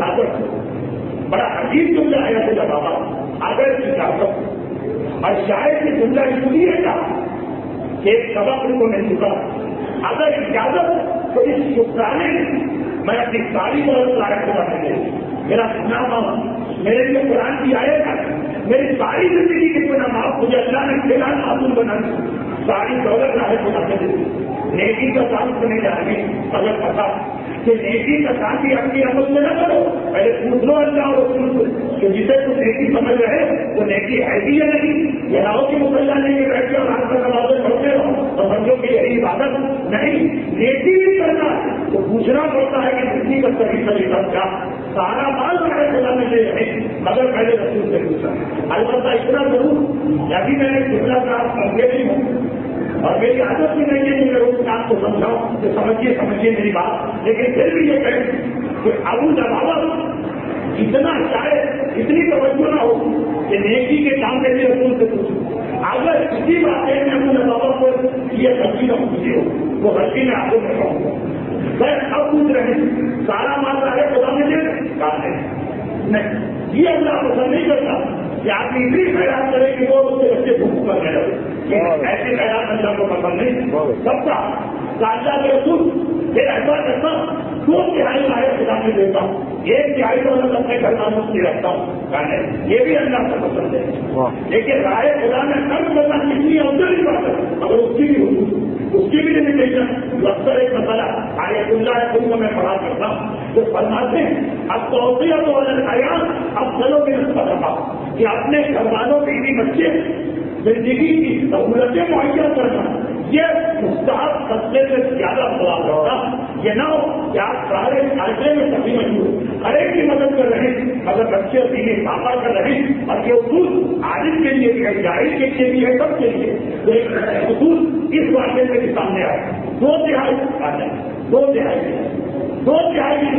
طاقت بڑا عجیب جملہ ہے ابو لبابہ اگر کی طاقت اور شاید یہ جملہ اس لیے تھا کہ ایک سبق ان کو نہیں چکا. اگر اجازت تو اس شکرانے میں اپنی ساری بہت لائق ہوگا ملے میرا سناما میرے لیے قرآن کی آئے گا میری ساری زندگی کے گناہ معاف مجھے اللہ نے فی الحال معصوم بنا ساری دولت راہ کو نہ دے. نیکی کا کام کرنے جائیں گے اگر پتا کہ نیکی کا کام بھی اپنی عمل میں نہ کرو, پہلے پوچھ لو اللہ اور رسول سے کہ جسے تم نیکی سمجھ رہے وہ نیکی ہے بھی یا نہیں. یہ نہ ہو کہ مسلح نہیں بیٹھے اور آپ کا نمازیں پڑھتے رہو اور سمجھو کہ یہی عبادت نہیں. نیکی بھی کرنا ہے تو پوچھنا پڑتا ہے کہ نیکی کا صحیح طریقہ کیا. سارا مال میرے خلا میں لے رہے مگر پہلے رسول سے پوچھا. البتہ اتنا ضرور ابھی میں نے جملہ کا آپ سمجھے نہیں ہوں اور میری عادت بھی نہیں ہے کہ میں اس کام کو سمجھاؤں کہ سمجھیے سمجھیے میری بات, لیکن پھر بھی یہ کہیں کہ ابو لبابہ اتنا شاید اتنی توجہ نہ ہو کہ نیکی کے کام کے لیے رسول سے پوچھوں. اگر کسی بات میں ابو لبابہ کو یہ غلطی نہ پوچھی ہو وہ غلطی میں آپ کو میں کہوں گا. میں اب پوچھ رہے سارا معاملہ ہے خدا میں دے کام نہیں. یہ اللہ پسند نہیں کرتا کہ آپ اتنی خیال کریں کہ وہ اس کے بچے بھوک کرنے لگے. ایسے خیال اللہ کو پسند نہیں. سب کا اللہ کے رسول پھر ایسا کرتا دو تہائی رائے خدا میں دیتا ہوں, ایک تہائی تو اللہ اپنے گھر والوں سے رکھتا ہوں. یہ بھی اللہ کو پسند ہے. لیکن رائے خدا میں خرچ کرنا کتنی افضل کی بات ہے اگر اس کی بھی ہوتی اس کی بھی لمیٹیشن اکثر ایک مسئلہ آیت اللہ خود کو میں پڑھا کرتا ہوں جو فرماتے ہیں اب توسیع تو الحیات اب چلو کے نسبت رکھا کہ اپنے گھر والوں کے بھی بچے زندگی کی سہولتیں مہیا کرنا یہ مستحب خطے سے زیادہ سوال ہوگا. یہ نہ ہو کہ آپ سارے عرصے میں سبھی مجبور ہر ایک کی مدد کر رہے ہیں اگر بچے دینی پاپا کر رہے ہیں اور یہ اصول عالم کے لیے بھی ہے جاہل کے لیے بھی ہے سب کے لیے تو ایک اصول اس واقعے میں بھی سامنے آئے. دو تہائی آ جائے دو تہائی دو تہائی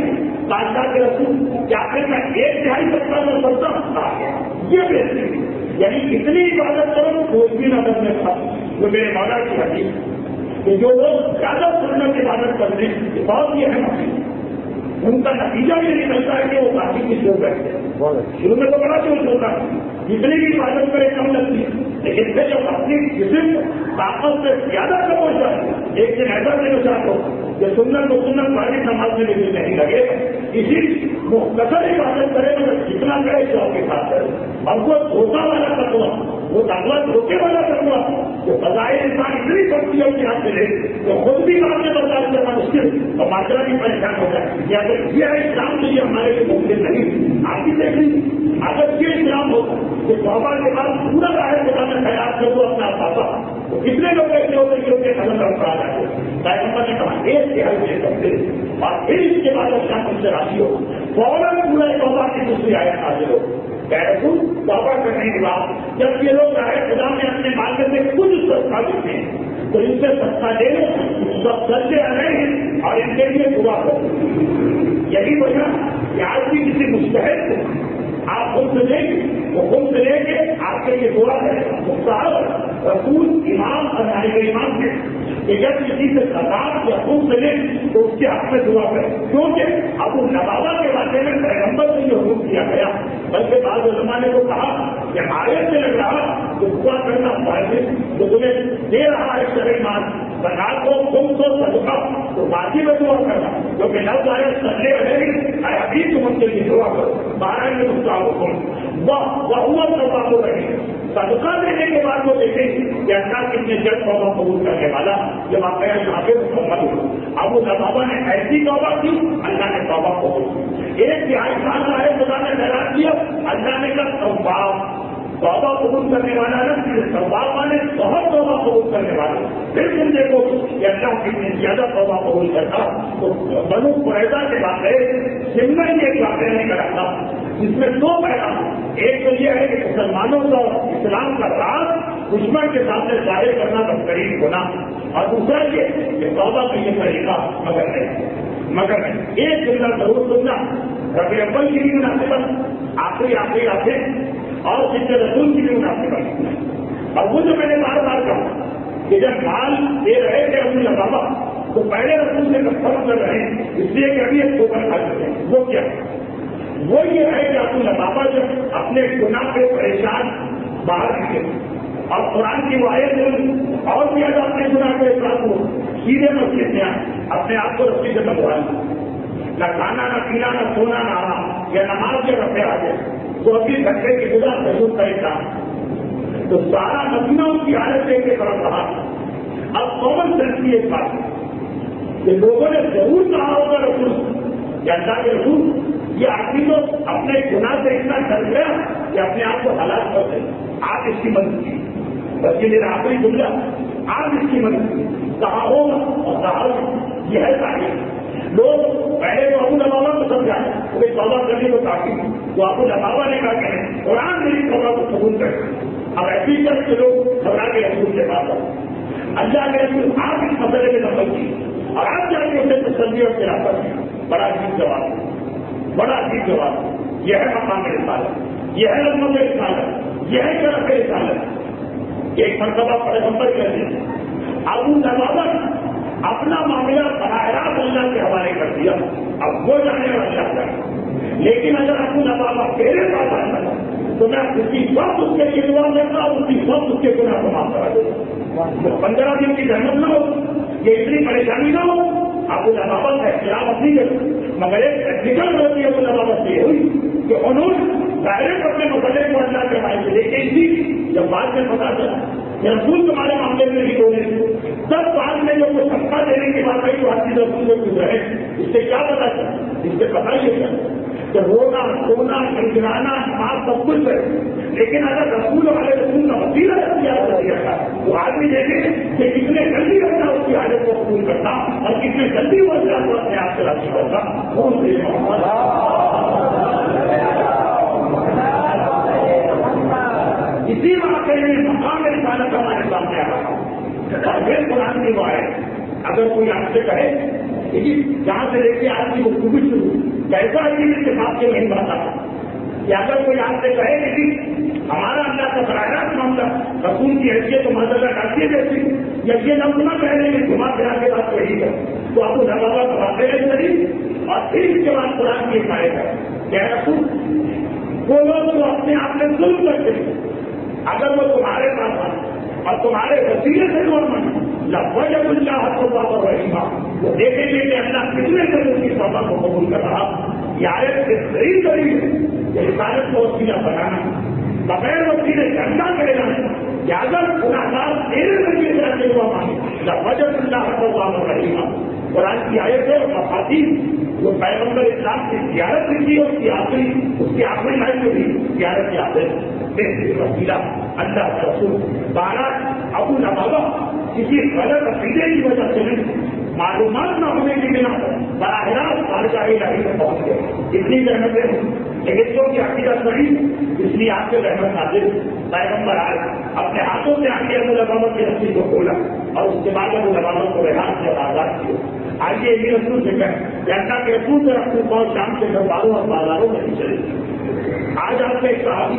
بادشاہ کے رسول کیا پھر میں ایک تہائی سکتا میں سلطا آ گیا یہ بہتری یعنی کتنی عبادت کرو کوئی بھی نظر میں تھا جو میرے مولا کی حدیث کہ جو لوگ زیادہ سنت کی عبادت کرتے ہیں بہت یہ ہے ان کا نتیجہ یہ نکلتا ہے کہ وہ باقی کی چھوڑ بیٹھتے ہیں شروع میں تو بڑا چوٹ ہوتا ہے جتنی بھی عبادت کرے کم لگتی ہے لیکن پھر جب اپنی جسم طاقت سے زیادہ کم ہو جائے ایک دن ایسا نہیں ہو چاہتا کہ سنت کو سنت والی سماج میں بھی نہیں لگے اسی مختصر عبادت کرے مگر جتنا کرے شوق کے ساتھ کرے اور وہ دھوکہ والا تقویٰ وہ تقویٰ دھوکے والا تقویٰ جو فضائل انسان اتنی سختی ہے کہ ہاتھ سے لے تو خود بھی کام میں برداشت کرنا مشکل اور معاشرہ بھی پریشان ہو جائے یا تو یہ ہے اسلام کے لیے ہمارے لیے ممکن نہیں آپ بھی دیکھ لیجیے اگر یہ اسلام ہوتا کہ توبہ کے بعد پورا راہ خدا میں خیرات کر دو اپنا پاپا تو کتنے لوگ ایسے ہوتے ہیں کہ قدم رکھا آ جاتے پیغمبر نے کہا ایک تہائی دے سکتے اور پھر اس کے بعد اچھا مجھ سے راضی ہو فوراً پورا توبہ کی دوسری آیت حاضر ہو رسول توبہ کرنے کے بعد جب یہ لوگ راہ خدا میں اپنے مالک سے کچھ سستا دیتے ہیں تو ان سے سستا لے لو سب سچے آ رہے ہیں اور ان کے لیے دعا کرو یہی وجہ کہ آج بھی کسی مستحق کو آپ خود سے لیں گے وہ خود سے لے کے آپ کے لیے دعا کرے گا مستحب رسول امام اور نائب امام کے کہ جب کسی سے خطاب یا خود سے لے تو اس کے حق میں دعا کرے کیونکہ ابو لبابہ کے بارے میں پیغمبر سے یہ حکم کیا گیا بلکہ بعض علماء نے تو کہا کہ آیت سے لگ رہا تو دعا کرنا فائدے جو تمہیں دے رہا ہے شرعی مال بنات کو تم کو صدقہ تو باقی میں دعا کرنا کیونکہ لفظ آئے سچے رہے گی ابھی تم ان کے لیے دعا کرو بارہ میں اس کا حکم وہ دعا ہو رہی صدقہ دینے کے بعد وہ دیکھیں کہ اللہ کتنے جلد توبہ قبول کرنے والا جب آپ یہاں پہ مکمل ہو ابو لبابہ نے ایسی توبہ کی اللہ نے توبہ قبول ایک تہائی سال رہے خدا نے خیرات کیا اللہ نے کہا توبہ توبہ قبول کرنے والا نہ صرف توبہ والے بہت توبہ قبول کرنے والے پھر تم دیکھو کہ اللہ کتنی زیادہ توبہ قبول کرتا تو بنو قریظہ کے واقعے سمنا ہی ایک واقعہ نہیں کراتا جس میں دو پیغام ایک تو یہ ہے کہ مسلمانوں کا اسلام کا راز دشمن کے سامنے ظاہر کرنا بہترین ہونا اور دوسرا یہ کہ توبہ کا یہ طریقہ مگر نہیں مگر نہیں ایک جملہ ضرور سننا ربی اول کی بھی مناسبت آخری آخری آخر اور سکھ رسول کی بھی مناسبت اور وہ جو میں نے بار بار کہا کہ جب مال دے رہے تھے ابو لبابہ تو پہلے رسول سے فرق کر رہے ہیں اس لیے کہ ابھی ایک ٹوکر کھا لیتے ہیں وہ کیا وہ یہ ہے کہ ابو لبابہ جب اپنے گناہ پہ پریشان باہر نکلے اور قرآن کی وہ آیت اور زیادہ اپنے گناہ کے ساتھ وہ سیدھے مسجد میں اپنے آپ کو رسی سے بنوا نہ کھانا نہ پینا نہ سونا نہ آرام یا نماز کے رفے آ گئے تو اپنی گھنٹے کی گزار ضرور کرے گا تو سارا مدینہ ان کی حالت دیکھ کے طرف رہا اب کامن سینس کی ایک بات کہ لوگوں نے ضرور کہا ہوگا رسول کہ اللہ کے رسول یہ آدمی تو اپنے گناہ سے اتنا ڈر گیا کہ اپنے آپ کو ہلاک کر دیں آپ اس کی مدد کی بلکہ میرا آخری جملہ آپ اس کی مدد کی کہا ہوگا اور کہا یہ ہے تاریخ لوگ پہلے تو ابو لبابہ کو سمجھائے کہ توبہ کرنے کو کافی تو ابو لبابہ نے کہا کہ قرآن میری توبہ کو قبول کرے اب ایسی طرح سے لوگ گھبرا کے رسول کے پاس آئے اللہ کے رسول آپ اس مسئلے میں نمبر کی اور آپ جا کے اسے تسلی اور خلافت کی بڑا عجیب جواب بڑا عجیب جواب یہ ہے مقام رسالت یہ ہے رسمت رسالت یہ ہے شرف رسالت ایک مرتبہ پیغمبر کہتے ہیں ابو لبابہ اپنا معاملہ براہ راست اللہ کے حوالے کر دیا اب وہ جانے والا ہے لیکن اگر ابو لبابہ میرے پاس آتا تو میں اس کی وقت اس کے لیے دعا کرتا اور اس کی وقت اس کے گناہ کو معاف کرا دیتا پندرہ دن کی زحمت نہ ہو یہ اتنی پریشانی نہ ہو ابو لبابہ کا اختلاف اپنی جگہ مگر ایک ٹیکنیکل غلطی ابو لبابہ سے یہ ہوئی کہ انہوں ڈائریکٹ اپنے مسئلے کو اللہ کے حوالے سے لیکن تھی جب بعد میں پتا چلا کہ رسول تمہارے معاملے میں بھی بولے سب بعد میں جو وہ سستا دینے کی بات رہی تو آپ کی رسول میں کچھ رہے اس سے کیا پتا چلا اس سے پتا ہی چلا کہ رونا سونا گنگنانا نماز سب کچھ ہے لیکن اگر رسول والے رسول کا وسیلہ اختیار کر دیا تھا تو آدمی دیکھے کہ کتنے جلدی رکھنا اس کی حالت کو قبول کرتا اور کتنے جلدی وہ اللہ کو اپنے آپ سے راضی کرتا اسی واقعے میں مقام رسالت ہمارے سامنے آ رہا اور پھر قرآن کی وہ ہے اگر کوئی آپ سے کہے لیکن جہاں سے لے کے آپ کی گفتگو شروع کیسا عجیب اتفاق سے نہیں بات آتا کہ اگر کوئی آپ سے کہے کہ ہمارا اللہ کا براہ راست معاملہ رسول کی حیثیت تو مدد ڈالتی جیسی یا یہ لفظ نہ کہہ رہے کہ گھما پھرا کے بات وہی ہے تو آپ کو دروازہ بڑھاتے رہے شریف اور پھر اس کے بعد قرآن کی حمایت ہے کیا رسول وہ لوگ جو اپنے آپ میں ظلم کرتے ہیں اگر وہ تمہارے پاس آئے اور تمہارے وسیلے سے نور من لفظ اللہ توبہ اور رحیمہ وہ دیکھیں گے کہ اللہ کتنے سے اس کی توبہ کو قبول کر رہا یہ آیت سے صحیح طریقے کہ رسالت کو وسیلہ بنانا بغیر وسیلے جھنڈا کرنا کہ اگر گناہگار تیرے ذریعے سے آگے ہوا مانے لفظ اللہ توبہ اور رحیمہ قرآن کی آیت ہے اور مفاتیح وہ پیغمبر اسلام کی زیارت کی تھی اور اس کی آخری اس کی آخری لائن میں بھی زیارت کی عادت وسیلہ اللہ کا رسول بارہ ابو لبابا کسی غلط عقیدے کی وجہ سے نہیں معلومات نہ ہونے کی بنا پر براہ راست بارگاہ الہی میں پہنچ گئے اتنی رحمتیں لیکن تو کی عقیدہ صحیح اس لیے آپ کے رحمت حاضر پیغمبر آئے اپنے ہاتھوں سے آگے ابو لبابا کی رسی کو کھولا اور اس کے بعد ابو لبابا کو ریحان سے آزاد کیا آئیے یہ رسول سے کہیں کہ اللہ کے رسول سے رسول بہت شام کے درباروں اور بازاروں میں نہیں چلے آج آپ کا ایک صحابی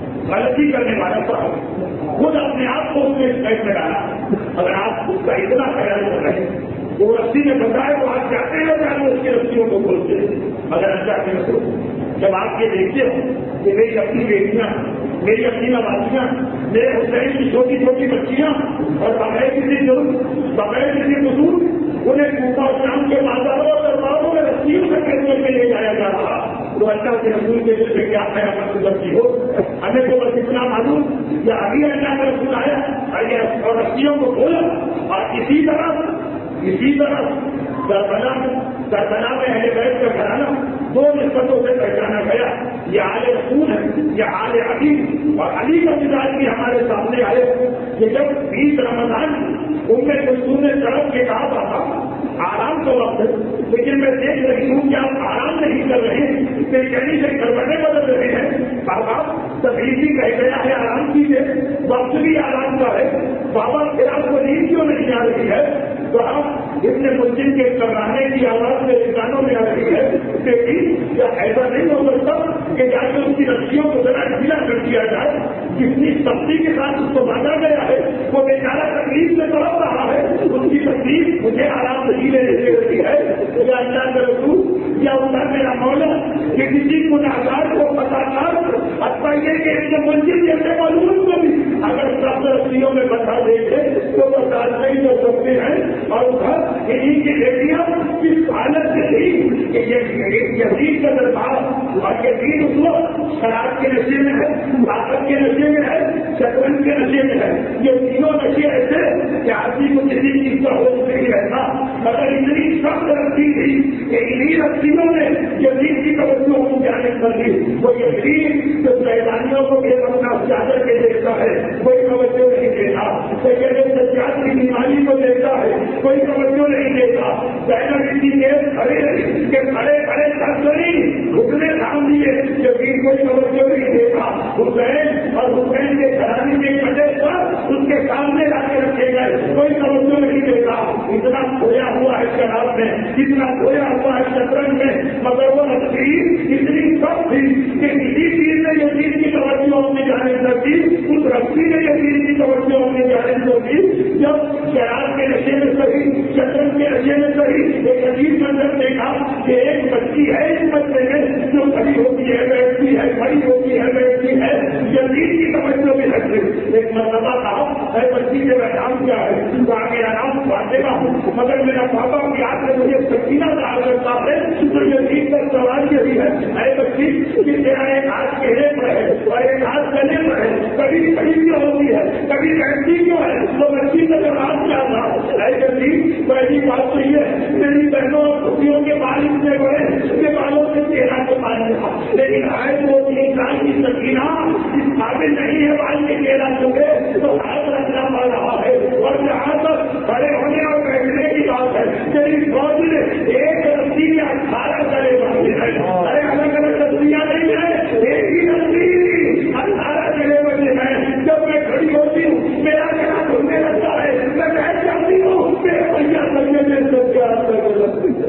غلطی کرنے والا صاحب خود اپنے آپ کو اس میں قید میں ڈالا اگر آپ اس کا اتنا خیال کر رہے ہیں وہ رسی میں بتائے تو آپ جاتے ہیں جانے اس کی رسیوں کو کھولتے مگر اللہ کے رسول جب آپ یہ دیکھتے ہو کہ میری اپنی بیٹیاں میری اپنی نوازیاں میرے حسین کی چھوٹی چھوٹی بچیاں اور بغیر کسی ضرورت بغیر کسی قصور انہیں کوفہ شام کے بازاروں اور درباروں میں رسیوں سے کیسے میں لے جایا جا رہا تو اللہ کے رسول کے دل سے کیا قیامت گزرتی ہو ہمیں تو بس اتنا معلوم یا ابھی اللہ کا رسول آیا اور رسیوں کو کھولا اور اسی طرح اسی طرح کربلا کربلا میں اہل بیت کا گھرانہ دو نسبتوں سے پہچانا گیا یہ آل رسول ہے یہ آل علی اور علی کا مزاج بھی ہمارے سامنے آئے کہ جب بیس رمضان ان میں کلثوم نے سڑک کے کہا تھا آرام کا وقت ہے لیکن میں دیکھ رہی ہوں کہ آپ آرام نہیں کر رہے ہیں بے چینی سے کربنے بدل رہے ہیں بابا تبلیغی کہہ گیا ہے آرام کیجیے وقت بھی آرام کا ہے بابا پھر آپ کو نیند کیوں نہیں آ رہی ہے تو آپ اتنے مسلم کے کرانے کی آواز میرے کانوں میں آ رہی ہے لیکن کیا ایسا نہیں ہو سکتا کہ جا کے اس کی رسیوں کو ذرا ڈھیلا کر دیا جائے جتنی سختی کے ساتھ اس کو باندھا گیا ہے وہ بیچارہ تکلیف سے تڑپ رہا ہے اس کی تکلیف مجھے آرام نہیں لے رہی ہے یا اللہ کا رسول یا اللہ میرا مولا کہ کسی گناہگار کو پتا کر اچھا یہ کہ ایک مسجد جیسے معلوم کو بھی اگر سب رسیوں میں بتا دیں گے تو برداشت نہیں کر سکتے ہیں اور ادھر انہیں کی بیٹیاں اس حالت سے تھی کہ یہ یزید کا دربار اور یزید اس وقت شراب کے نشے میں ہے طاقت کے نشے میں ہے شطرنج کے نشے میں ہے یہ تینوں نشے ایسے کہ آدمی کو کسی چیز کا ہوش نہیں رہتا مگر اتنی سخت رسی تھی کہ انہیں رسیوں نے یزید کی توجہ کو جانب کر دی وہ یزید جو شیطانیوں کو بھی اپنا چادر کے دیکھتا ہے کوئی توجہ نہیں دیتا سید سجاد کی بیماری کو دیکھتا ہے کوئی توجہ نہیں دیتا پہلے کسی دیر کھڑے کہ کھڑے کھڑے سرسری گھٹنے تھام دیے یزید کوئی توجہ نہیں دیتا حسین اور حسین کے گھرانے کے کٹے پر اس کے سامنے لا کے رکھے گئے کوئی توجہ نہیں دیتا اتنا کھویا ہوا ہے شراب میں اتنا کھویا ہوا ہے شطرنج میں مگر وہ رسی اتنی سخت تھی کہ کسی چیز نے یزید کی توجہ اپنی جانب کر دی اس رسی نے یزید کی توجہ اپنی جانب کر دی جب شراب کے نشے میں صحیح شطرنج کے نشے میں صحیح ایک عجیب منظر دیکھا کہ ایک بچی ہے اس بچے میں جو کھڑی ہوتی ہے بیٹھتی ہے کھڑی ہوتی ہے بیٹھتی ہے یزید کی توجہ بھی رکھتی ایک مرتبہ کہا اے بچی کے بیٹھام کیا ہے تو آگے آرام باندھے گا مگر میرا پاپا کی آگ میں مجھے سکینہ کہا کرتا ہے تو یزید کا سوال یہی ہے اے بچی کہ تیرا ایک ہاتھ چہرے پر ہے اور ایک ہاتھ گلے پر ہے کبھی کھڑی کیوں ہوتی ہے کبھی بیٹھتی کیوں ہے تو بچی کا جواب کیا تھا اے یزید پہلی بات تو یہ ہے میری بہنوں اور پھوپھیوں کے بال اتنے بڑے کے بالوں سے چہرہ کے بال تھا لیکن آئے وہ انسان کی سکینہ اس قابل نہیں ہے بال کے چہرہ چکے تو ہاتھ رکھنا پڑ رہا ہے اور جہاں تک کھڑے ہونے اور بیٹھنے کی بات ہے میری فوج نے ایک رسی میں اٹھارہ چلے باندھے ہیں ارے الگ الگ رسیاں نہیں ہیں ایک ہی رسی اٹھارہ چلے بجے ہیں جب میں کھڑی ہوتی ہوں میرا گلا دھلنے لگتا ہے میں بیٹھ جاتی ہوں میرے بھیا سمجھے میں سب کے ہاتھ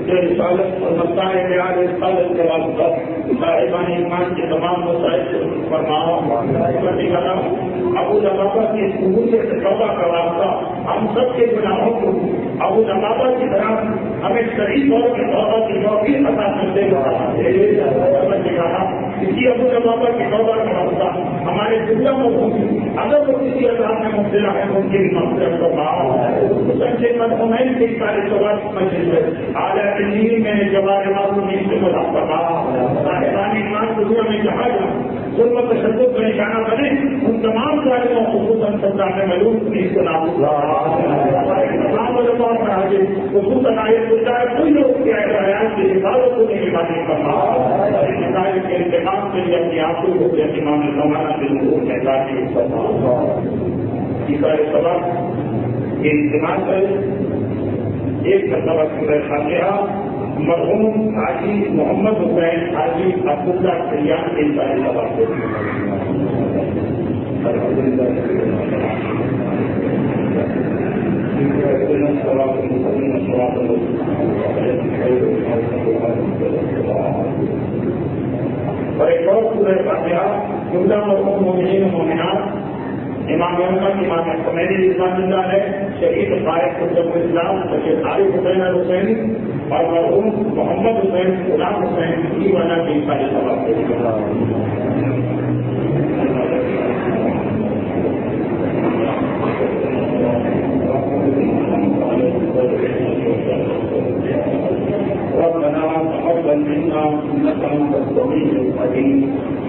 جو رسالت اور مسائل بیان رسالت کے واسطہ صاحبان ایمان کے تمام مسائل کو فرماؤ ابو لبابہ کی قبولیت توبہ کا واسطہ ہم سب کے گناہوں کو ابو لبابہ کی طرح ہمیں صحیح طور پر توبہ کی توفیق عطا کرتے کہا کسی ابو لبابہ کی توبہ کا واسطہ ہمارے دنیا میں اگر وہ کسی عذاب میں مبتلا ہے ان کی مغفرت فرماؤ سچے مدہمین کے سارے سوال اعلیٰ دلی میں جوار معلوم سے مدا فرماؤ صاحبان ایمان دنیا میں جہاں جہاں ظلم و تشدد کا نشانہ بنے ان تمام ظالموں خصوصاً سزا میں ملوث نہیں سنا تمام علماء پر حاضر خصوصاً آیت اللہ ہے کوئی لوگ کی حیات کی حفاظت کو نہیں باتیں کرنا مسائل کے انتخاب کے لیے اپنی آنکھوں کو اہتمام زمانہ کے لوگوں میں ذاتی تیسرا سبق یہ اجتماع کرے ایک مرتبہ سورہ فاتحہ مرحوم حاجی محمد حسین حاجی عبداللہ سیاح کے سارے سوال اور ایک اور سورہ فاتحہ جملہ مرحوم مومنین و مومنات امام محمد امام حسینی رضوان اللہ ہے شہید فارغ قطب اسلام شہید عارف حسین الحسینی اور مرحوم محمد حسین غلام حسین کی وجہ کے سارے سوال ربنا تقبل منا انك انت السميع العليم